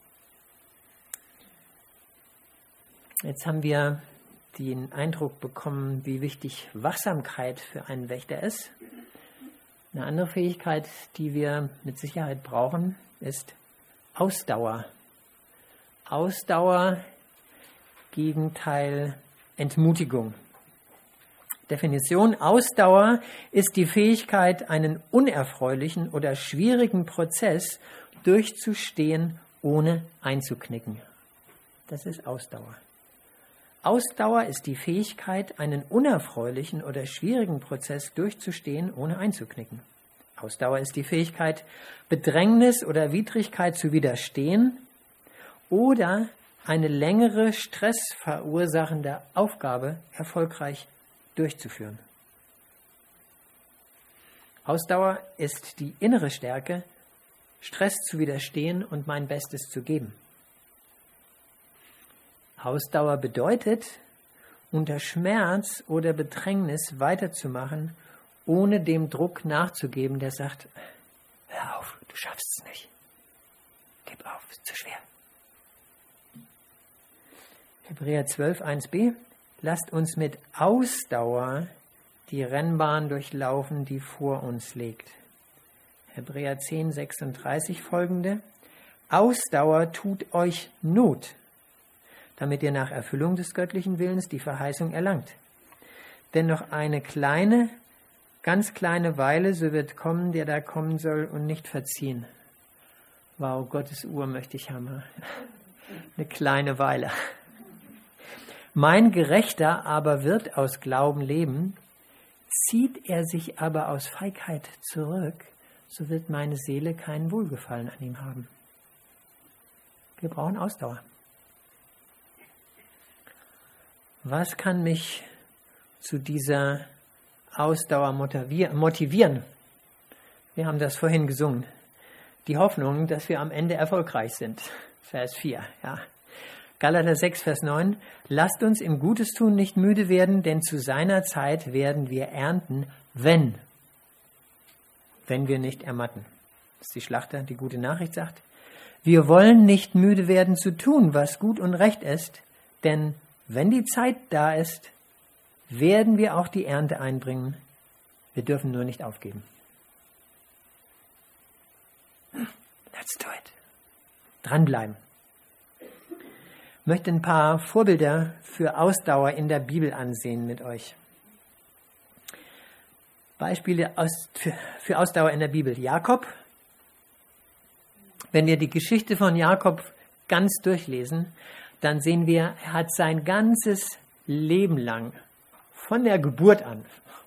Jetzt haben wir den Eindruck bekommen, wie wichtig Wachsamkeit für einen Wächter ist. Eine andere Fähigkeit, die wir mit Sicherheit brauchen, ist Ausdauer. Ausdauer, Gegenteil Entmutigung. Definition: Ausdauer ist die Fähigkeit, einen unerfreulichen oder schwierigen Prozess durchzustehen, ohne einzuknicken. Das ist Ausdauer. Ausdauer ist die Fähigkeit, einen unerfreulichen oder schwierigen Prozess durchzustehen, ohne einzuknicken. Ausdauer ist die Fähigkeit, Bedrängnis oder Widrigkeit zu widerstehen oder eine längere, stressverursachende Aufgabe erfolgreich durchzuführen. Ausdauer ist die innere Stärke, Stress zu widerstehen und mein Bestes zu geben. Ausdauer bedeutet, unter Schmerz oder Bedrängnis weiterzumachen, ohne dem Druck nachzugeben, der sagt, hör auf, du schaffst es nicht. Gib auf, ist zu schwer. Hebräer 12, 1b. Lasst uns mit Ausdauer die Rennbahn durchlaufen, die vor uns liegt. Hebräer 10, 36 folgende. Ausdauer tut euch Not, damit ihr nach Erfüllung des göttlichen Willens die Verheißung erlangt. Denn noch eine kleine, ganz kleine Weile, so wird kommen, der da kommen soll und nicht verziehen. Wow, Gottes Uhr möchte ich haben. Eine kleine Weile. Mein Gerechter aber wird aus Glauben leben, zieht er sich aber aus Feigheit zurück, so wird meine Seele kein Wohlgefallen an ihm haben. Wir brauchen Ausdauer. Was kann mich zu dieser Ausdauer motivieren? Wir haben das vorhin gesungen. Die Hoffnung, dass wir am Ende erfolgreich sind. Vers 4, ja. Galater 6, Vers 9. Lasst uns im Gutes tun nicht müde werden, denn zu seiner Zeit werden wir ernten, wenn wir nicht ermatten. Das ist die Schlachter, die gute Nachricht sagt. Wir wollen nicht müde werden zu tun, was gut und recht ist, denn wenn die Zeit da ist, werden wir auch die Ernte einbringen. Wir dürfen nur nicht aufgeben. Let's do it. Dranbleiben. Ich möchte ein paar Vorbilder für Ausdauer in der Bibel ansehen mit euch. Beispiele für Ausdauer in der Bibel. Jakob. Wenn wir die Geschichte von Jakob ganz durchlesen, dann sehen wir, er hat sein ganzes Leben lang, von der Geburt an,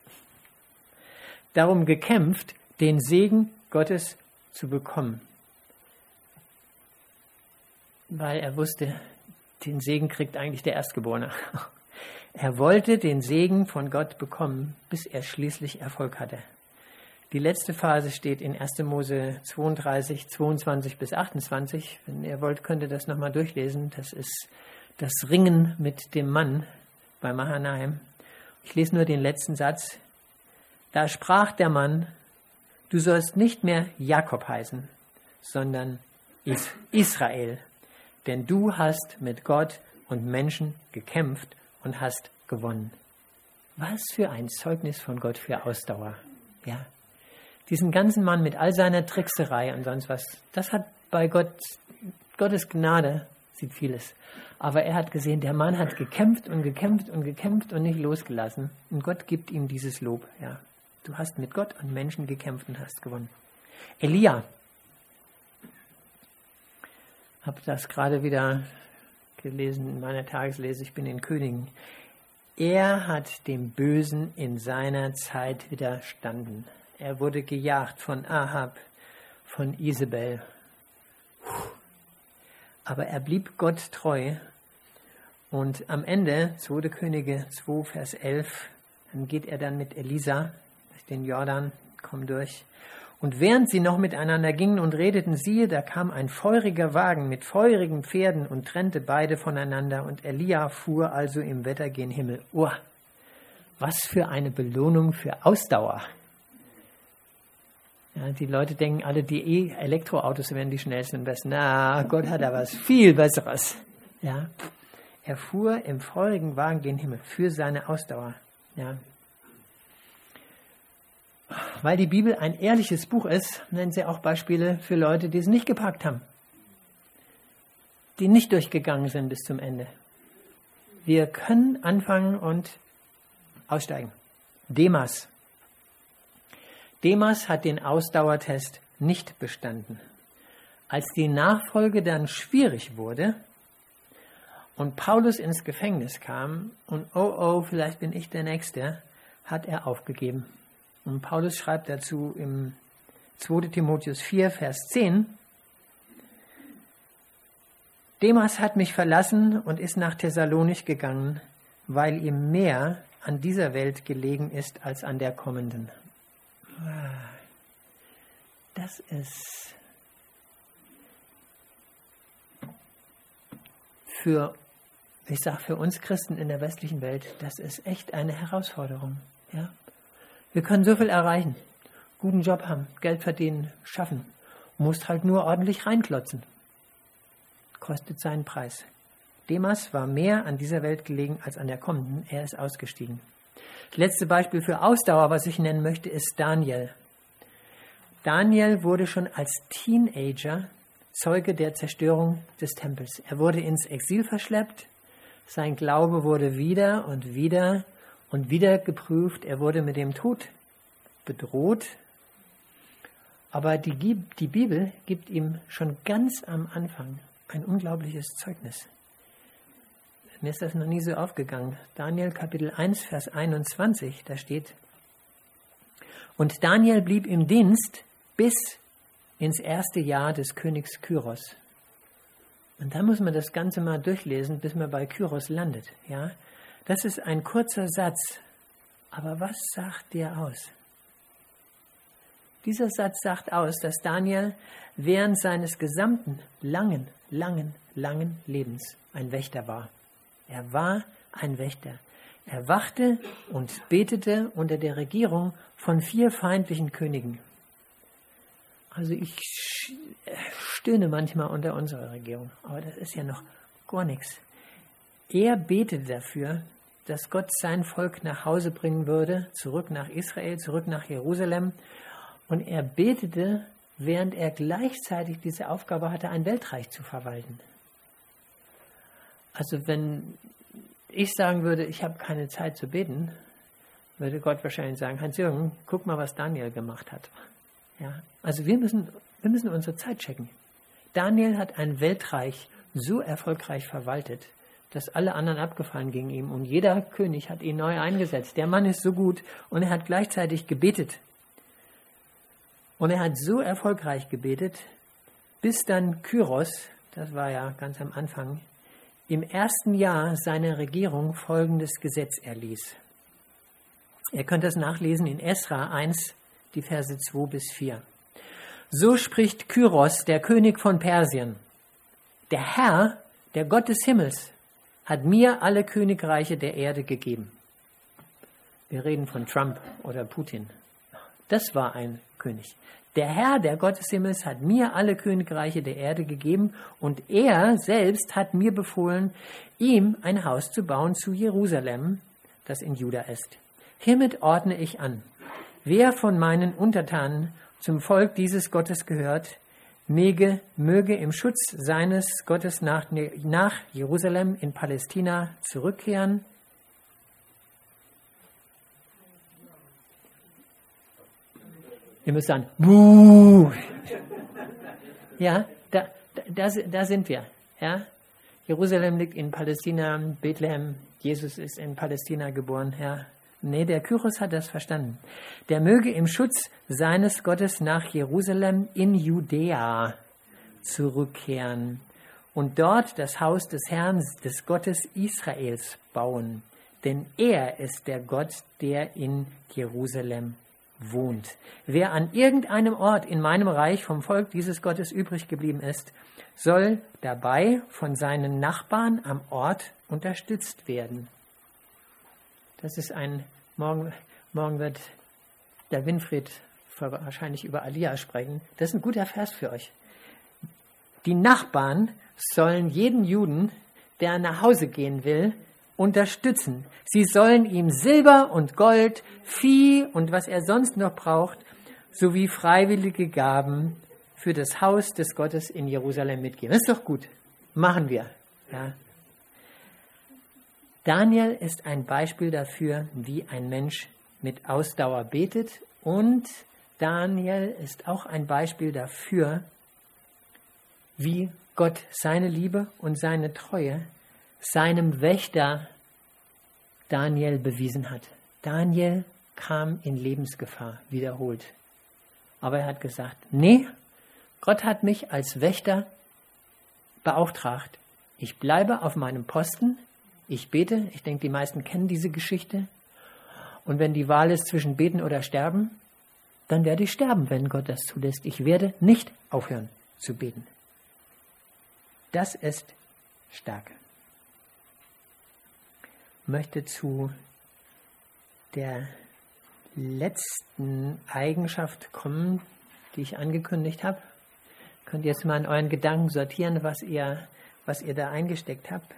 darum gekämpft, den Segen Gottes zu bekommen. Weil er wusste, den Segen kriegt eigentlich der Erstgeborene. Er wollte den Segen von Gott bekommen, bis er schließlich Erfolg hatte. Die letzte Phase steht in 1. Mose 32, 22 bis 28. Wenn ihr wollt, könnt ihr das nochmal durchlesen. Das ist das Ringen mit dem Mann bei Mahanaim. Ich lese nur den letzten Satz. Da sprach der Mann, du sollst nicht mehr Jakob heißen, sondern Israel. Denn du hast mit Gott und Menschen gekämpft und hast gewonnen. Was für ein Zeugnis von Gott für Ausdauer. Ja. Diesen ganzen Mann mit all seiner Trickserei und sonst was, das hat bei Gottes Gnade, sieht vieles. Aber er hat gesehen, der Mann hat gekämpft und gekämpft und gekämpft und nicht losgelassen. Und Gott gibt ihm dieses Lob. Ja. Du hast mit Gott und Menschen gekämpft und hast gewonnen. Elia. Ich habe das gerade wieder gelesen in meiner Tageslese, ich bin in Königen. Er hat dem Bösen in seiner Zeit widerstanden. Er wurde gejagt von Ahab, von Isabel. Aber er blieb Gott treu. Und am Ende, 2. Könige 2, Vers 11, dann geht er dann mit Elisa durch den Jordan, kommt durch. Und während sie noch miteinander gingen und redeten, siehe, da kam ein feuriger Wagen mit feurigen Pferden und trennte beide voneinander. Und Elia fuhr also im Wetter gen Himmel. Oh, was für eine Belohnung für Ausdauer. Ja, die Leute denken alle, die Elektroautos wären die schnellsten und besten. Na, Gott hat da was viel Besseres. Ja, er fuhr im feurigen Wagen gen Himmel für seine Ausdauer. Ja. Weil die Bibel ein ehrliches Buch ist, nennen sie auch Beispiele für Leute, die es nicht gepackt haben. Die nicht durchgegangen sind bis zum Ende. Wir können anfangen und aussteigen. Demas. Demas hat den Ausdauertest nicht bestanden. Als die Nachfolge dann schwierig wurde und Paulus ins Gefängnis kam und vielleicht bin ich der Nächste, hat er aufgegeben. Und Paulus schreibt dazu im 2. Timotheus 4, Vers 10, Demas hat mich verlassen und ist nach Thessalonich gegangen, weil ihm mehr an dieser Welt gelegen ist als an der kommenden. Das ist für uns Christen in der westlichen Welt, das ist echt eine Herausforderung. Ja? Wir können so viel erreichen, guten Job haben, Geld verdienen, schaffen. Musst halt nur ordentlich reinklotzen. Kostet seinen Preis. Demas war mehr an dieser Welt gelegen als an der kommenden. Er ist ausgestiegen. Das letzte Beispiel für Ausdauer, was ich nennen möchte, ist Daniel. Daniel wurde schon als Teenager Zeuge der Zerstörung des Tempels. Er wurde ins Exil verschleppt. Sein Glaube wurde wieder und wieder geprüft. Er wurde mit dem Tod bedroht. Aber die Bibel gibt ihm schon ganz am Anfang ein unglaubliches Zeugnis. Mir ist das noch nie so aufgegangen. Daniel Kapitel 1, Vers 21, da steht, und Daniel blieb im Dienst bis ins erste Jahr des Königs Kyros. Und da muss man das Ganze mal durchlesen, bis man bei Kyros landet. Ja? Das ist ein kurzer Satz. Aber was sagt der aus? Dieser Satz sagt aus, dass Daniel während seines gesamten langen Lebens ein Wächter war. Er war ein Wächter. Er wachte und betete unter der Regierung von 4 feindlichen Königen. Also ich stöhne manchmal unter unserer Regierung, aber das ist ja noch gar nichts. Er betete dafür, dass Gott sein Volk nach Hause bringen würde, zurück nach Israel, zurück nach Jerusalem. Und er betete, während er gleichzeitig diese Aufgabe hatte, ein Weltreich zu verwalten. Also wenn ich sagen würde, ich habe keine Zeit zu beten, würde Gott wahrscheinlich sagen, Hans-Jürgen, guck mal, was Daniel gemacht hat. Ja? Also wir müssen unsere Zeit checken. Daniel hat ein Weltreich so erfolgreich verwaltet, dass alle anderen abgefallen gegen ihn. Und jeder König hat ihn neu eingesetzt. Der Mann ist so gut und er hat gleichzeitig gebetet. Und er hat so erfolgreich gebetet, bis dann Kyros, das war ja ganz am Anfang, im ersten Jahr seiner Regierung folgendes Gesetz erließ. Ihr könnt das nachlesen in Esra 1, die Verse 2 bis 4. So spricht Kyros, der König von Persien. Der Herr, der Gott des Himmels, hat mir alle Königreiche der Erde gegeben. Wir reden von Trump oder Putin. Das war ein König. Der Herr, der Gott des Himmels, hat mir alle Königreiche der Erde gegeben und er selbst hat mir befohlen, ihm ein Haus zu bauen zu Jerusalem, das in Juda ist. Hiermit ordne ich an, wer von meinen Untertanen zum Volk dieses Gottes gehört, möge im Schutz seines Gottes nach Jerusalem in Palästina zurückkehren. Ihr müsst sagen, buh! Ja, da sind wir. Ja? Jerusalem liegt in Palästina, Bethlehem, Jesus ist in Palästina geboren. Ja? Nee, der Kyros hat das verstanden. Der möge im Schutz seines Gottes nach Jerusalem in Judäa zurückkehren und dort das Haus des Herrn, des Gottes Israels bauen. Denn er ist der Gott, der in Jerusalem wohnt. Wer an irgendeinem Ort in meinem Reich vom Volk dieses Gottes übrig geblieben ist, soll dabei von seinen Nachbarn am Ort unterstützt werden. Das ist morgen wird der Winfried wahrscheinlich über Alia sprechen. Das ist ein guter Vers für euch. Die Nachbarn sollen jeden Juden, der nach Hause gehen will, unterstützen. Sie sollen ihm Silber und Gold, Vieh und was er sonst noch braucht, sowie freiwillige Gaben für das Haus des Gottes in Jerusalem mitgeben. Das ist doch gut. Machen wir. Ja. Daniel ist ein Beispiel dafür, wie ein Mensch mit Ausdauer betet, und Daniel ist auch ein Beispiel dafür, wie Gott seine Liebe und seine Treue seinem Wächter Daniel bewiesen hat. Daniel kam in Lebensgefahr, wiederholt. Aber er hat gesagt, nee, Gott hat mich als Wächter beauftragt. Ich bleibe auf meinem Posten, ich bete, ich denke, die meisten kennen diese Geschichte. Und wenn die Wahl ist zwischen beten oder sterben, dann werde ich sterben, wenn Gott das zulässt. Ich werde nicht aufhören zu beten. Das ist Stärke. Ich möchte zu der letzten Eigenschaft kommen, die ich angekündigt habe. Könnt ihr jetzt mal in euren Gedanken sortieren, was ihr da eingesteckt habt.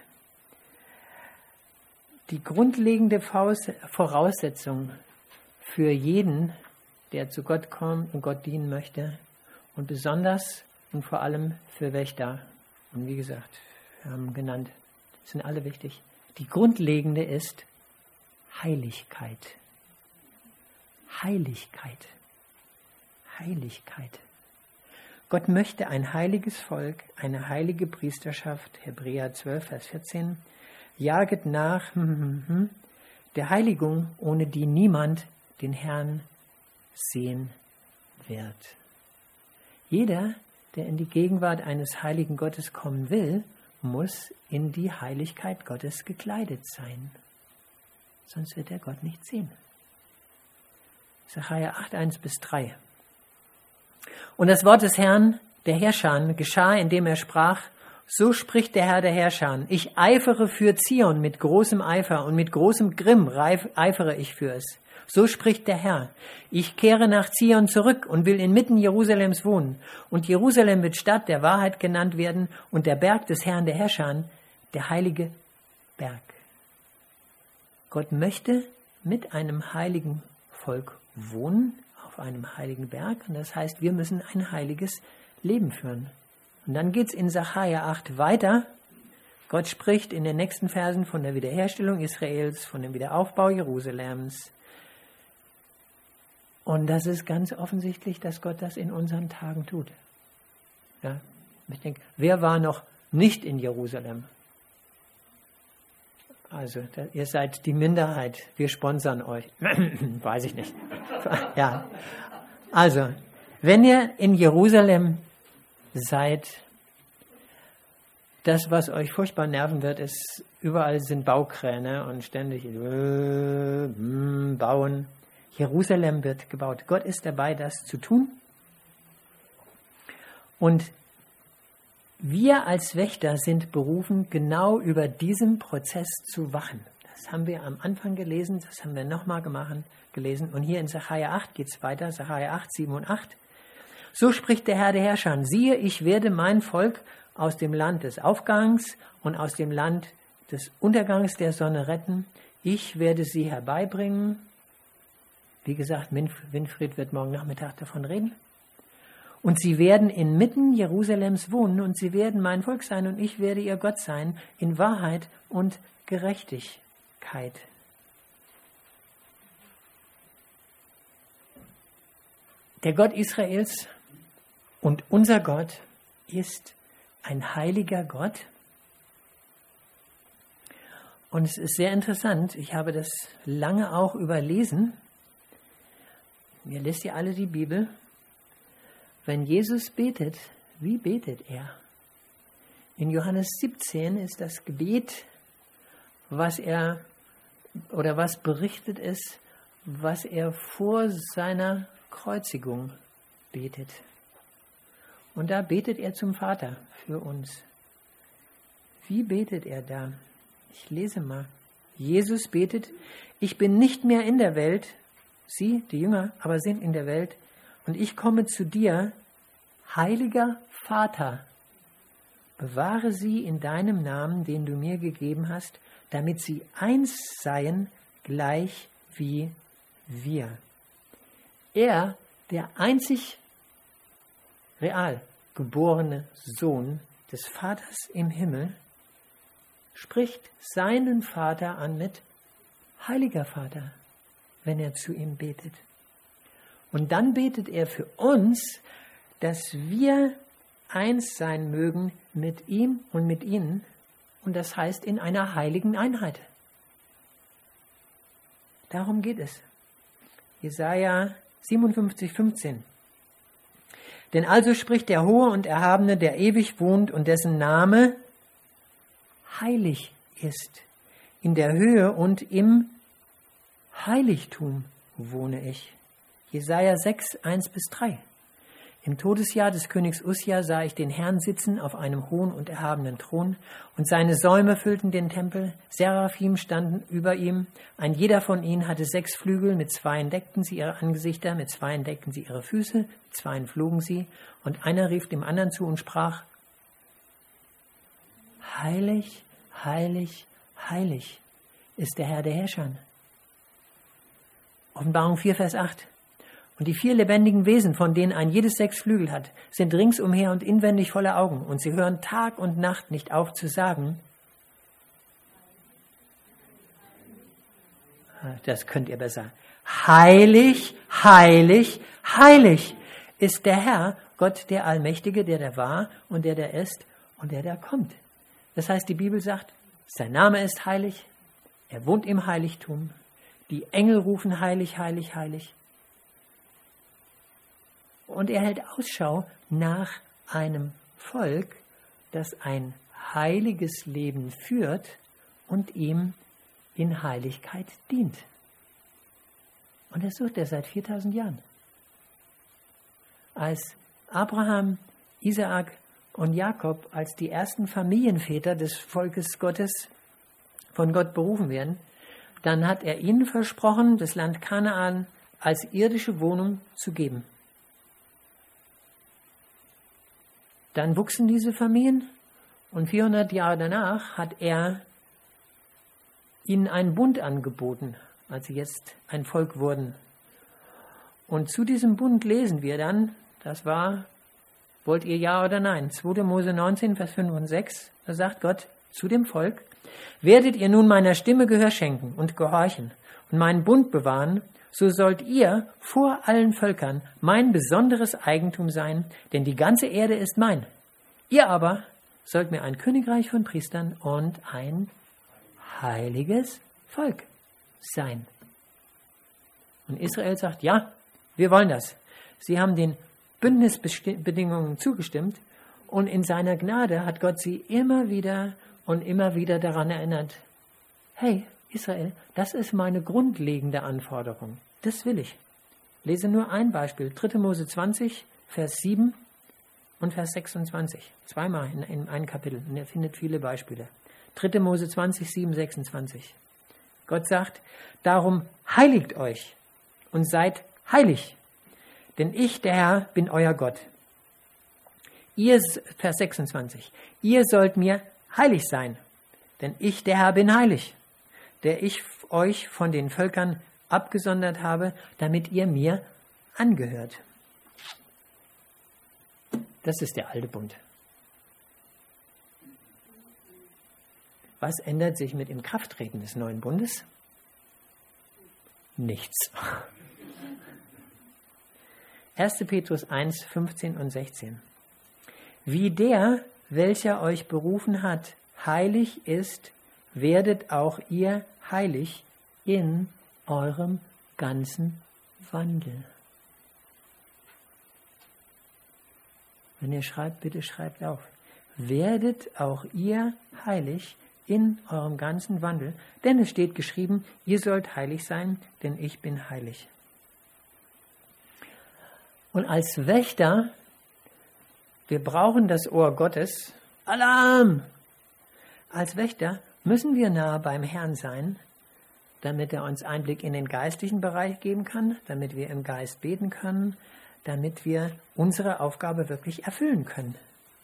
Die grundlegende Voraussetzung für jeden, der zu Gott kommt und Gott dienen möchte, und besonders und vor allem für Wächter. Und wie gesagt, wir haben genannt, sind alle wichtig. Die grundlegende ist Heiligkeit. Heiligkeit. Heiligkeit. Gott möchte ein heiliges Volk, eine heilige Priesterschaft, Hebräer 12, Vers 14, jaget nach der Heiligung, ohne die niemand den Herrn sehen wird. Jeder, der in die Gegenwart eines heiligen Gottes kommen will, muss in die Heiligkeit Gottes gekleidet sein. Sonst wird er Gott nicht sehen. Sacharja 8, 1-3. Und das Wort des Herrn, der Herrscher, geschah, indem er sprach, so spricht der Herr der Herrscher, ich eifere für Zion mit großem Eifer und mit großem Grimm eifere ich für es. So spricht der Herr, ich kehre nach Zion zurück und will inmitten Jerusalems wohnen. Und Jerusalem wird Stadt der Wahrheit genannt werden und der Berg des Herrn der Herrscher, der heilige Berg. Gott möchte mit einem heiligen Volk wohnen, auf einem heiligen Berg. Und das heißt, wir müssen ein heiliges Leben führen. Und dann geht es in Sacharja 8 weiter. Gott spricht in den nächsten Versen von der Wiederherstellung Israels, von dem Wiederaufbau Jerusalems. Und das ist ganz offensichtlich, dass Gott das in unseren Tagen tut. Ja, ich denke, wer war noch nicht in Jerusalem? Also, ihr seid die Minderheit. Wir sponsern euch. Weiß ich nicht. Ja. Also, wenn ihr in Jerusalem seid, das, was euch furchtbar nerven wird, ist, überall sind Baukräne und ständig bauen. Jerusalem wird gebaut. Gott ist dabei, das zu tun. Und wir als Wächter sind berufen, genau über diesen Prozess zu wachen. Das haben wir am Anfang gelesen, das haben wir nochmal gelesen. Und hier in Sacharja 8 geht es weiter, Sacharja 8, 7 und 8. So spricht der Herr der Herrscher, siehe, ich werde mein Volk aus dem Land des Aufgangs und aus dem Land des Untergangs der Sonne retten. Ich werde sie herbeibringen. Wie gesagt, Winfried wird morgen Nachmittag davon reden. Und sie werden inmitten Jerusalems wohnen und sie werden mein Volk sein und ich werde ihr Gott sein in Wahrheit und Gerechtigkeit. Der Gott Israels und unser Gott ist ein heiliger Gott. Und es ist sehr interessant, ich habe das lange auch überlesen. Ihr lest ja alle die Bibel. Wenn Jesus betet, wie betet er? In Johannes 17 ist das Gebet, was berichtet ist was er vor seiner Kreuzigung betet. Und da betet er zum Vater für uns. Wie betet er da? Ich lese mal. Jesus betet, ich bin nicht mehr in der Welt, sie, die Jünger, aber sind in der Welt, und ich komme zu dir, heiliger Vater, bewahre sie in deinem Namen, den du mir gegeben hast, damit sie eins seien, gleich wie wir. Er, der einzig real geborene Sohn des Vaters im Himmel, spricht seinen Vater an mit Heiliger Vater, wenn er zu ihm betet. Und dann betet er für uns, dass wir eins sein mögen mit ihm und mit ihnen, und das heißt in einer heiligen Einheit. Darum geht es. Jesaja 57,15. Denn also spricht der Hohe und Erhabene, der ewig wohnt und dessen Name heilig ist. In der Höhe und im Heiligtum wohne ich. Jesaja 6, 1-3. Im Todesjahr des Königs Ussia sah ich den Herrn sitzen auf einem hohen und erhabenen Thron, und seine Säume füllten den Tempel. Seraphim standen über ihm. Ein jeder von ihnen hatte 6 Flügel, mit 2 deckten sie ihre Angesichter, mit 2 deckten sie ihre Füße, mit 2 flogen sie. Und einer rief dem anderen zu und sprach: Heilig, heilig, heilig ist der Herr der Herrscher. Offenbarung 4, Vers 8. Und die 4 lebendigen Wesen, von denen ein jedes 6 Flügel hat, sind ringsumher und inwendig voller Augen. Und sie hören Tag und Nacht nicht auf zu sagen, das könnt ihr besser, heilig, heilig, heilig ist der Herr, Gott der Allmächtige, der da war und der da ist und der da kommt. Das heißt, die Bibel sagt, sein Name ist heilig, er wohnt im Heiligtum, die Engel rufen heilig, heilig, heilig. Und er hält Ausschau nach einem Volk, das ein heiliges Leben führt und ihm in Heiligkeit dient. Und das sucht er seit 4000 Jahren. Als Abraham, Isaak und Jakob als die ersten Familienväter des Volkes Gottes von Gott berufen werden, dann hat er ihnen versprochen, das Land Kanaan als irdische Wohnung zu geben. Dann wuchsen diese Familien und 400 Jahre danach hat er ihnen einen Bund angeboten, als sie jetzt ein Volk wurden. Und zu diesem Bund lesen wir dann, das war, wollt ihr ja oder nein? 2. Mose 19, Vers 5 und 6, da sagt Gott zu dem Volk: Werdet ihr nun meiner Stimme Gehör schenken und gehorchen und meinen Bund bewahren, so sollt ihr vor allen Völkern mein besonderes Eigentum sein, denn die ganze Erde ist mein. Ihr aber sollt mir ein Königreich von Priestern und ein heiliges Volk sein. Und Israel sagt, ja, wir wollen das. Sie haben den Bündnisbedingungen zugestimmt und in seiner Gnade hat Gott sie immer wieder und immer wieder daran erinnert, hey, Israel, das ist meine grundlegende Anforderung. Das will ich. Lese nur ein Beispiel. 3. Mose 20, Vers 7 und Vers 26. Zweimal in einem Kapitel. Und ihr findet viele Beispiele. 3. Mose 20, 7, 26. Gott sagt, darum heiligt euch und seid heilig, denn ich, der Herr, bin euer Gott. Ihr, Vers 26, ihr sollt mir heilig sein, denn ich, der Herr, bin heilig, der ich euch von den Völkern abgesondert habe, damit ihr mir angehört. Das ist der alte Bund. Was ändert sich mit Inkrafttreten des neuen Bundes? Nichts. 1. Petrus 1, 15 und 16. Wie der, welcher euch berufen hat, heilig ist, werdet auch ihr heilig in eurem ganzen Wandel. Wenn ihr schreibt, bitte schreibt auf. Werdet auch ihr heilig in eurem ganzen Wandel. Denn es steht geschrieben, ihr sollt heilig sein, denn ich bin heilig. Und als Wächter, wir brauchen das Ohr Gottes. Alarm! Als Wächter müssen wir nahe beim Herrn sein, damit er uns Einblick in den geistlichen Bereich geben kann, damit wir im Geist beten können, damit wir unsere Aufgabe wirklich erfüllen können.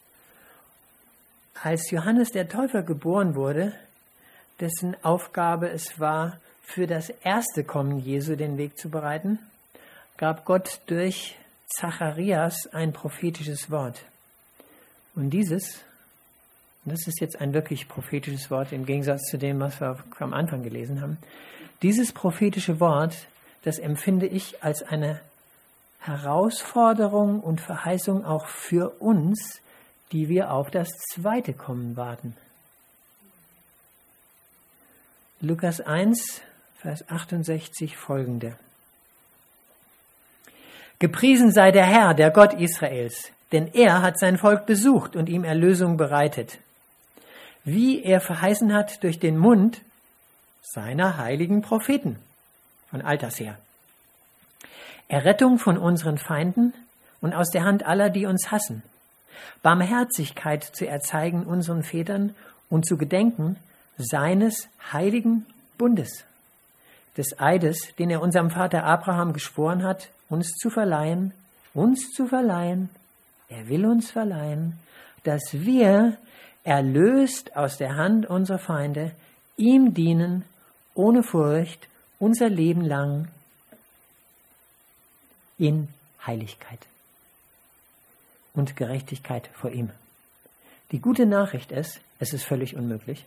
Als Johannes der Täufer geboren wurde, dessen Aufgabe es war, für das erste Kommen Jesu den Weg zu bereiten, gab Gott durch Zacharias ein prophetisches Wort. Und das ist jetzt ein wirklich prophetisches Wort im Gegensatz zu dem, was wir am Anfang gelesen haben. Dieses prophetische Wort, das empfinde ich als eine Herausforderung und Verheißung auch für uns, die wir auf das zweite Kommen warten. Lukas 1, Vers 68 folgende. Gepriesen sei der Herr, der Gott Israels, denn er hat sein Volk besucht und ihm Erlösung bereitet, wie er verheißen hat durch den Mund seiner heiligen Propheten von alters her. Errettung von unseren Feinden und aus der Hand aller, die uns hassen. Barmherzigkeit zu erzeigen unseren Vätern und zu gedenken seines heiligen Bundes, des Eides, den er unserem Vater Abraham geschworen hat, uns zu verleihen, er will uns verleihen, dass wir, erlöst aus der Hand unserer Feinde, ihm dienen, ohne Furcht, unser Leben lang in Heiligkeit und Gerechtigkeit vor ihm. Die gute Nachricht ist, es ist völlig unmöglich.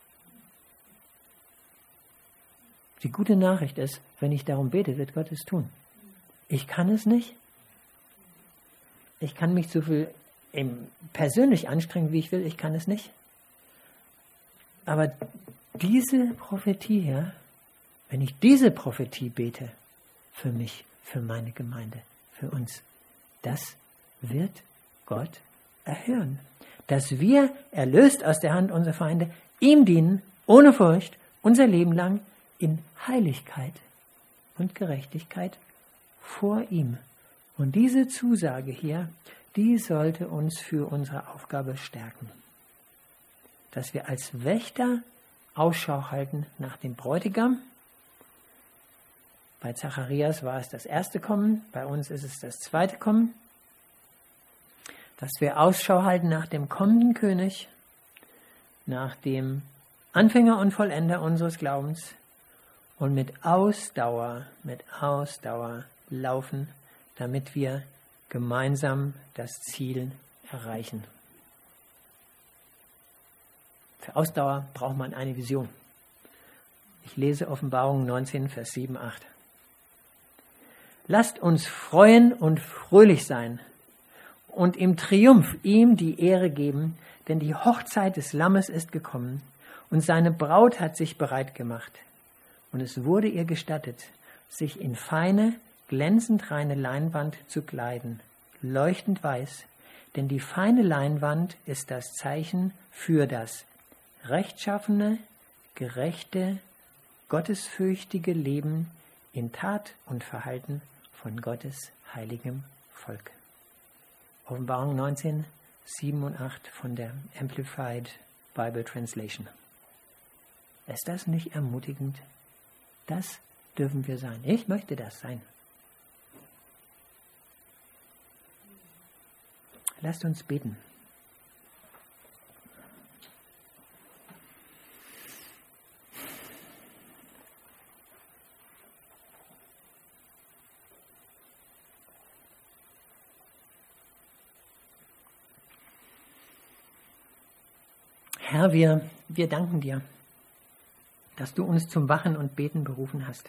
Die gute Nachricht ist, wenn ich darum bete, wird Gott es tun. Ich kann es nicht. Ich kann mich so viel persönlich anstrengen, wie ich will. Ich kann es nicht. Aber diese Prophetie hier, wenn ich diese Prophetie bete, für mich, für meine Gemeinde, für uns, das wird Gott erhören. Dass wir, erlöst aus der Hand unserer Feinde, ihm dienen, ohne Furcht, unser Leben lang in Heiligkeit und Gerechtigkeit vor ihm. Und diese Zusage hier, die sollte uns für unsere Aufgabe stärken. Dass wir als Wächter Ausschau halten nach dem Bräutigam. Bei Zacharias war es das erste Kommen, bei uns ist es das zweite Kommen. Dass wir Ausschau halten nach dem kommenden König, nach dem Anfänger und Vollender unseres Glaubens und mit Ausdauer laufen, damit wir gemeinsam das Ziel erreichen. Für Ausdauer braucht man eine Vision. Ich lese Offenbarung 19, Vers 7, 8. Lasst uns freuen und fröhlich sein und im Triumph ihm die Ehre geben, denn die Hochzeit des Lammes ist gekommen und seine Braut hat sich bereit gemacht. Und es wurde ihr gestattet, sich in feine, glänzend reine Leinwand zu kleiden, leuchtend weiß, denn die feine Leinwand ist das Zeichen für das rechtschaffene, gerechte, gottesfürchtige Leben in Tat und Verhalten von Gottes heiligem Volk. Offenbarung 19, 7 und 8 von der Amplified Bible Translation. Ist das nicht ermutigend? Das dürfen wir sein. Ich möchte das sein. Lasst uns beten. Herr, wir danken dir, dass du uns zum Wachen und Beten berufen hast.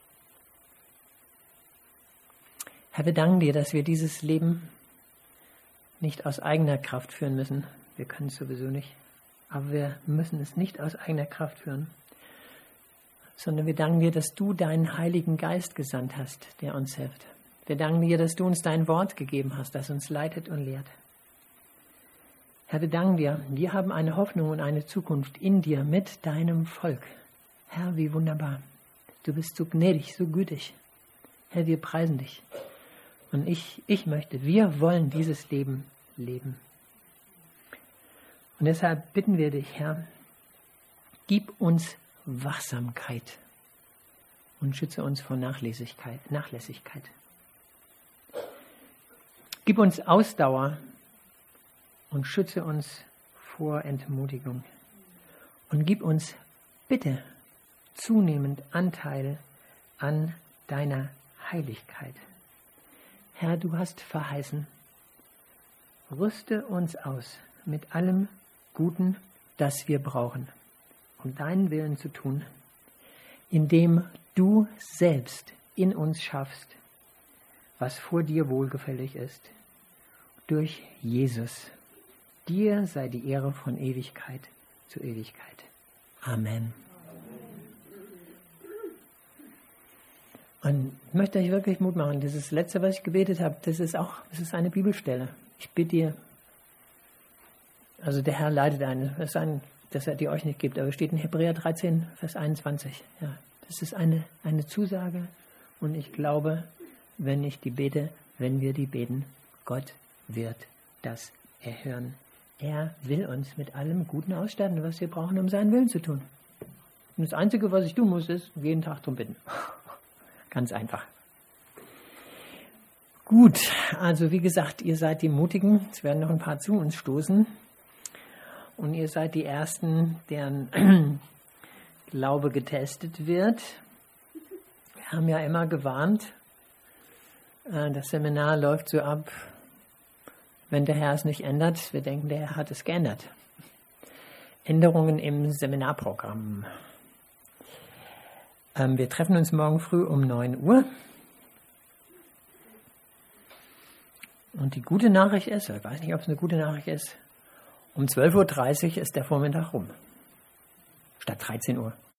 Herr, wir danken dir, dass wir dieses Leben nicht aus eigener Kraft führen müssen. Wir können es sowieso nicht. Aber wir müssen es nicht aus eigener Kraft führen, sondern wir danken dir, dass du deinen Heiligen Geist gesandt hast, der uns hilft. Wir danken dir, dass du uns dein Wort gegeben hast, das uns leitet und lehrt. Herr, wir danken dir. Wir haben eine Hoffnung und eine Zukunft in dir mit deinem Volk. Herr, wie wunderbar. Du bist so gnädig, so gütig. Herr, wir preisen dich. Und wir wollen dieses Leben leben. Und deshalb bitten wir dich, Herr, gib uns Wachsamkeit und schütze uns vor Nachlässigkeit. Gib uns Ausdauer und schütze uns vor Entmutigung. Und gib uns bitte zunehmend Anteil an deiner Heiligkeit. Herr, du hast verheißen, rüste uns aus mit allem Guten, das wir brauchen, um deinen Willen zu tun, indem du selbst in uns schaffst, was vor dir wohlgefällig ist, durch Jesus. Dir sei die Ehre von Ewigkeit zu Ewigkeit. Amen. Und ich möchte euch wirklich Mut machen. Das ist das Letzte, was ich gebetet habe, das ist eine Bibelstelle. Ich bitte dir, also der Herr leitet einen, dass er die euch nicht gibt, aber es steht in Hebräer 13, Vers 21. Ja, das ist eine Zusage und ich glaube, wenn wir die beten, Gott wird das erhören. Er will uns mit allem Guten ausstatten, was wir brauchen, um seinen Willen zu tun. Und das Einzige, was ich tun muss, ist jeden Tag darum bitten. Ganz einfach. Gut, also wie gesagt, ihr seid die Mutigen. Es werden noch ein paar zu uns stoßen. Und ihr seid die Ersten, deren Glaube getestet wird. Wir haben ja immer gewarnt. Das Seminar läuft so ab, wenn der Herr es nicht ändert. Wir denken, der Herr hat es geändert. Änderungen im Seminarprogramm. Wir treffen uns morgen früh um 9 Uhr. Und die gute Nachricht ist, ich weiß nicht, ob es eine gute Nachricht ist, um 12.30 Uhr ist der Vormittag rum. Statt 13 Uhr.